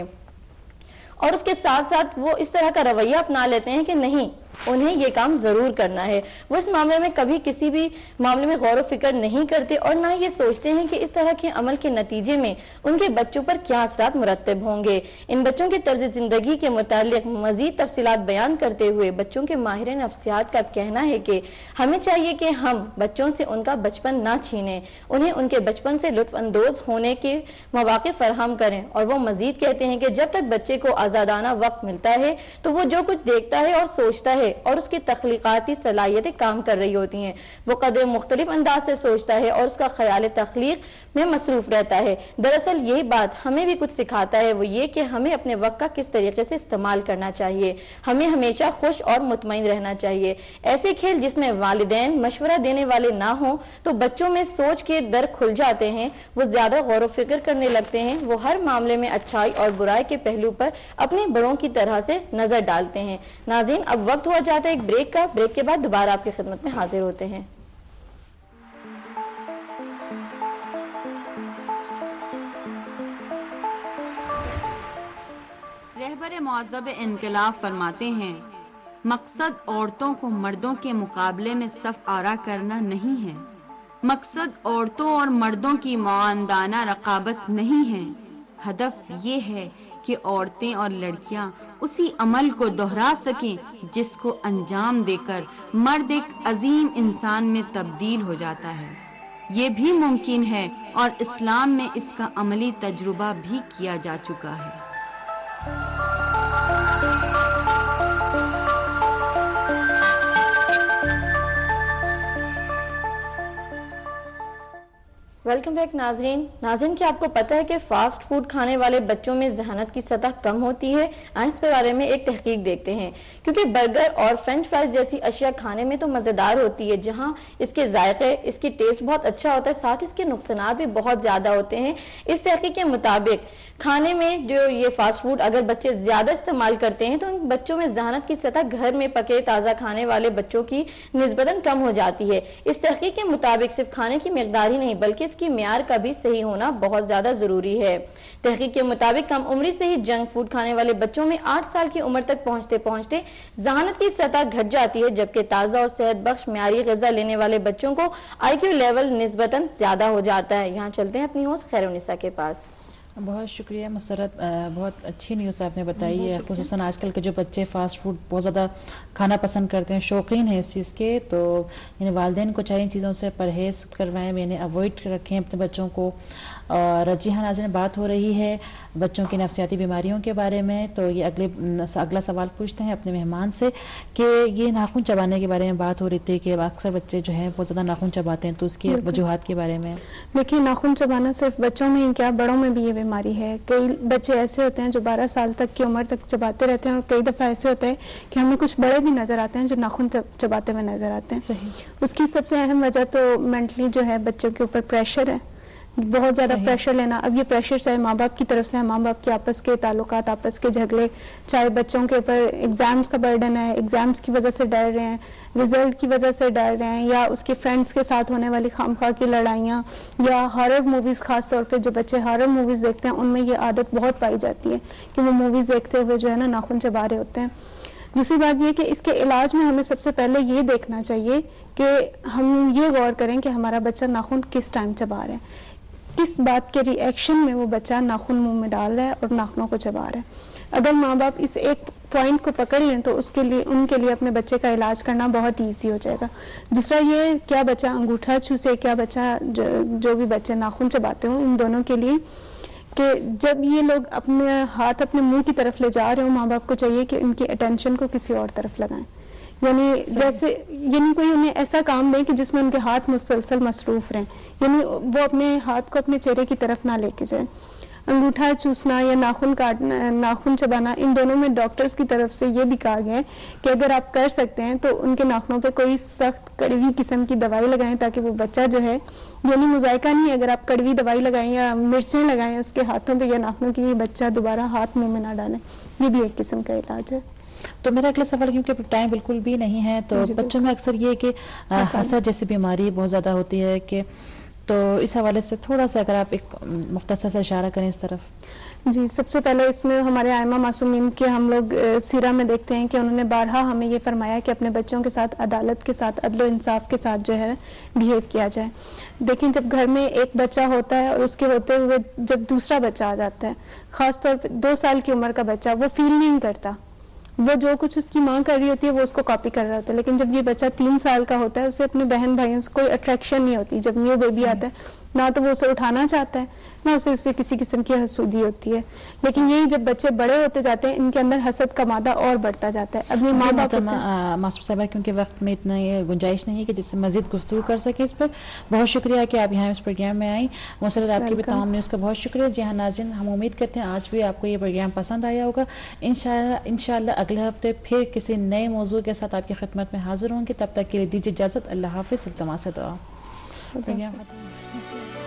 اور اس کے ساتھ ساتھ وہ اس طرح کا رویہ اپنا لیتے ہیں کہ نہیں انہیں یہ کام ضرور کرنا ہے. وہ اس معاملے میں کبھی کسی بھی معاملے میں غور و فکر نہیں کرتے اور نہ یہ سوچتے ہیں کہ اس طرح کے عمل کے نتیجے میں ان کے بچوں پر کیا اثرات مرتب ہوں گے. ان بچوں کے طرز زندگی کے متعلق مزید تفصیلات بیان کرتے ہوئے بچوں کے ماہر نفسیات کا کہنا ہے کہ ہمیں چاہیے کہ ہم بچوں سے ان کا بچپن نہ چھینیں, انہیں ان کے بچپن سے لطف اندوز ہونے کے مواقع فراہم کریں. اور وہ مزید کہتے ہیں کہ جب تک بچے کو آزادانہ وقت ملتا ہے تو وہ جو کچھ دیکھتا ہے اور سوچتا ہے اور اس کی تخلیقاتی صلاحیتیں کام کر رہی ہوتی ہیں, وہ قدر مختلف انداز سے سوچتا ہے اور اس کا خیال تخلیق میں مصروف رہتا ہے. دراصل یہی بات ہمیں بھی کچھ سکھاتا ہے, وہ یہ کہ ہمیں اپنے وقت کا کس طریقے سے استعمال کرنا چاہیے. ہمیں ہمیشہ خوش اور مطمئن رہنا چاہیے. ایسے کھیل جس میں والدین مشورہ دینے والے نہ ہوں تو بچوں میں سوچ کے در کھل جاتے ہیں, وہ زیادہ غور و فکر کرنے لگتے ہیں, وہ ہر معاملے میں اچھائی اور برائی کے پہلو پر اپنے بڑوں کی طرح سے نظر ڈالتے ہیں. ناظرین, اب وقت ہوا جاتا ہے ایک بریک کا, بریک کے بعد دوبارہ آپ کی خدمت میں حاضر ہوتے ہیں. رہبر معذب انقلاب فرماتے ہیں, مقصد عورتوں کو مردوں کے مقابلے میں صف آرا کرنا نہیں ہے, مقصد عورتوں اور مردوں کی معاندانہ رقابت نہیں ہے, ہدف یہ ہے کہ عورتیں اور لڑکیاں اسی عمل کو دہرا سکیں جس کو انجام دے کر مرد ایک عظیم انسان میں تبدیل ہو جاتا ہے. یہ بھی ممکن ہے اور اسلام میں اس کا عملی تجربہ بھی کیا جا چکا ہے. ویلکم بیک ناظرین. ناظرین کیا آپ کو پتہ ہے کہ فاسٹ فوڈ کھانے والے بچوں میں ذہانت کی سطح کم ہوتی ہے؟ آئیں اس کے بارے میں ایک تحقیق دیکھتے ہیں. کیونکہ برگر اور فرینچ فرائز جیسی اشیاء کھانے میں تو مزیدار ہوتی ہے، جہاں اس کے ذائقے، اس کی ٹیسٹ بہت اچھا ہوتا ہے، ساتھ اس کے نقصانات بھی بہت زیادہ ہوتے ہیں. اس تحقیق کے مطابق کھانے میں جو یہ فاسٹ فوڈ اگر بچے زیادہ استعمال کرتے ہیں تو ان بچوں میں ذہانت کی سطح گھر میں پکے تازہ کھانے والے بچوں کی نسبتاً کم ہو جاتی ہے. اس تحقیق کے مطابق صرف کھانے کی مقدار ہی نہیں بلکہ اس کی معیار کا بھی صحیح ہونا بہت زیادہ ضروری ہے. تحقیق کے مطابق کم عمری سے ہی جنک فوڈ کھانے والے بچوں میں آٹھ سال کی عمر تک پہنچتے پہنچتے ذہانت کی سطح گھٹ جاتی ہے، جبکہ تازہ اور صحت بخش معیاری غذا لینے والے بچوں کو آئی کیو لیول نسبتاً زیادہ ہو جاتا ہے. یہاں چلتے ہیں اپنی ہوسٹ خیرالنساء کے پاس. بہت شکریہ مسرت، بہت اچھی نیوز آپ نے بتائی ہے. خصوصاً آج کل کے جو بچے فاسٹ فوڈ بہت زیادہ کھانا پسند کرتے ہیں، شوقین ہیں اس چیز کے، تو یعنی والدین کو چاہیے ان چیزوں سے پرہیز کروائیں، یعنی اوائڈ رکھیں اپنے بچوں کو. اور جی ہاں ناظرین، بات ہو رہی ہے بچوں کی نفسیاتی بیماریوں کے بارے میں، تو یہ اگلے اگلا سوال پوچھتے ہیں اپنے مہمان سے کہ یہ ناخن چبانے کے بارے میں بات ہو رہی تھی کہ اکثر بچے جو ہیں بہت زیادہ ناخن چباتے ہیں، تو اس کی وجوہات کے بارے میں. دیکھیے ناخن چبانا صرف بچوں میں ہی کیا، بڑوں میں بھی یہ بیماری ہے. کئی بچے ایسے ہوتے ہیں جو بارہ سال تک کی عمر تک چباتے رہتے ہیں، اور کئی دفعہ ایسے ہوتا ہے کہ ہمیں کچھ بڑے بھی نظر آتے ہیں جو ناخن چباتے ہوئے نظر آتے ہیں. صحیح. اس کی سب سے اہم وجہ تو مینٹلی جو ہے بچوں کے اوپر پریشر ہے، بہت زیادہ پریشر لینا. اب یہ پریشر چاہے ماں باپ کی طرف سے ہے، ماں باپ کے آپس کے تعلقات، آپس کے جھگڑے، چاہے بچوں کے اوپر ایگزامز کا برڈن ہے، ایگزامز کی وجہ سے ڈر رہے ہیں، رزلٹ کی وجہ سے ڈر رہے ہیں، یا اس کے فرینڈز کے ساتھ ہونے والی خامخواہ کی لڑائیاں، یا ہارر موویز، خاص طور پہ جو بچے ہارر موویز دیکھتے ہیں ان میں یہ عادت بہت پائی جاتی ہے کہ وہ موویز دیکھتے ہوئے جو ہے نا ناخن چبا رہے ہوتے ہیں. دوسری بات یہ کہ اس کے علاج میں ہمیں سب سے پہلے یہ دیکھنا چاہیے کہ ہم یہ غور کریں کہ ہمارا بچہ ناخن کس ٹائم چبا رہا ہے، کس بات کے ری ایکشن میں وہ بچہ ناخن منہ میں ڈال رہا ہے اور ناخنوں کو چبا رہا ہے. اگر ماں باپ اس ایک پوائنٹ کو پکڑ لیں تو اس کے لیے ان کے لیے اپنے بچے کا علاج کرنا بہت ایزی ہو جائے گا. دوسرا یہ، کیا بچہ انگوٹھا چوسے، کیا بچہ جو, جو بھی بچے ناخن چباتے ہوں، ان دونوں کے لیے کہ جب یہ لوگ اپنے ہاتھ اپنے منہ کی طرف لے جا رہے ہوں، ماں باپ کو چاہیے کہ ان کی اٹینشن کو کسی اور طرف لگائیں. یعنی جیسے یعنی کوئی انہیں ایسا کام دیں کہ جس میں ان کے ہاتھ مسلسل مصروف رہیں، یعنی وہ اپنے ہاتھ کو اپنے چہرے کی طرف نہ لے کے جائیں. انگوٹھا چوسنا یا ناخن کاٹنا، ناخن چبانا، ان دونوں میں ڈاکٹرز کی طرف سے یہ بھی کہا گیا ہے کہ اگر آپ کر سکتے ہیں تو ان کے ناخنوں پہ کوئی سخت کڑوی قسم کی دوائی لگائیں تاکہ وہ بچہ جو ہے، یعنی مذائقہ نہیں ہے، اگر آپ کڑوی دوائی لگائیں یا مرچیں لگائیں اس کے ہاتھوں پہ یا ناخنوں کی، یہ بچہ دوبارہ ہاتھ منہ میں نہ ڈالیں. یہ بھی ایک قسم کا علاج ہے. تو میرا اگلا سوال، کیونکہ ٹائم بالکل بھی نہیں ہے، تو بچوں میں اکثر یہ کہ حسد جیسی بیماری بہت زیادہ ہوتی ہے، کہ تو اس حوالے سے تھوڑا سا اگر آپ ایک مختصر سا اشارہ کریں اس طرف. جی، سب سے پہلے اس میں ہمارے ائمہ معصومین کے ہم لوگ سیرہ میں دیکھتے ہیں کہ انہوں نے بارہا ہمیں یہ فرمایا کہ اپنے بچوں کے ساتھ عدالت کے ساتھ، عدل و انصاف کے ساتھ جو ہے بہیو کیا جائے. دیکھیں جب گھر میں ایک بچہ ہوتا ہے اور اس کے ہوتے ہوئے جب دوسرا بچہ آ جاتا ہے، خاص طور پہ دو سال کی عمر کا بچہ، وہ فیل نہیں کرتا، وہ جو کچھ اس کی ماں کر رہی ہوتی ہے وہ اس کو کاپی کر رہا ہوتا ہے. لیکن جب یہ بچہ تین سال کا ہوتا ہے، اسے اپنے بہن بھائیوں سے کوئی اٹریکشن نہیں ہوتی. جب نیو بیبی آتا ہے، نہ تو وہ اسے اٹھانا چاہتا ہے، نہ اسے اس سے کسی قسم کی حسودی ہوتی ہے. لیکن یہی جب بچے بڑے ہوتے جاتے ہیں، ان کے اندر حسد کا مادہ اور بڑھتا جاتا ہے. اپنے ماں باپ ماسٹر صاحبہ، کیونکہ وقت میں اتنا یہ گنجائش نہیں ہے کہ جس سے مزید گفتگو کر سکے اس پر. بہت شکریہ کہ آپ یہاں اس پروگرام میں آئیں. مسرت، آپ کی بھی تمام نیوز کا بہت شکریہ. جی ہاں ناظرین، ہم امید کرتے ہیں آج بھی آپ کو یہ پروگرام پسند آیا ہوگا. انشاءاللہ انشاءاللہ اگلے ہفتے پھر کسی نئے موضوع کے ساتھ آپ کی خدمت میں حاضر ہوں گے. تب تک کے لیے دیجیے اجازت. اللہ حافظ. التماس دعا.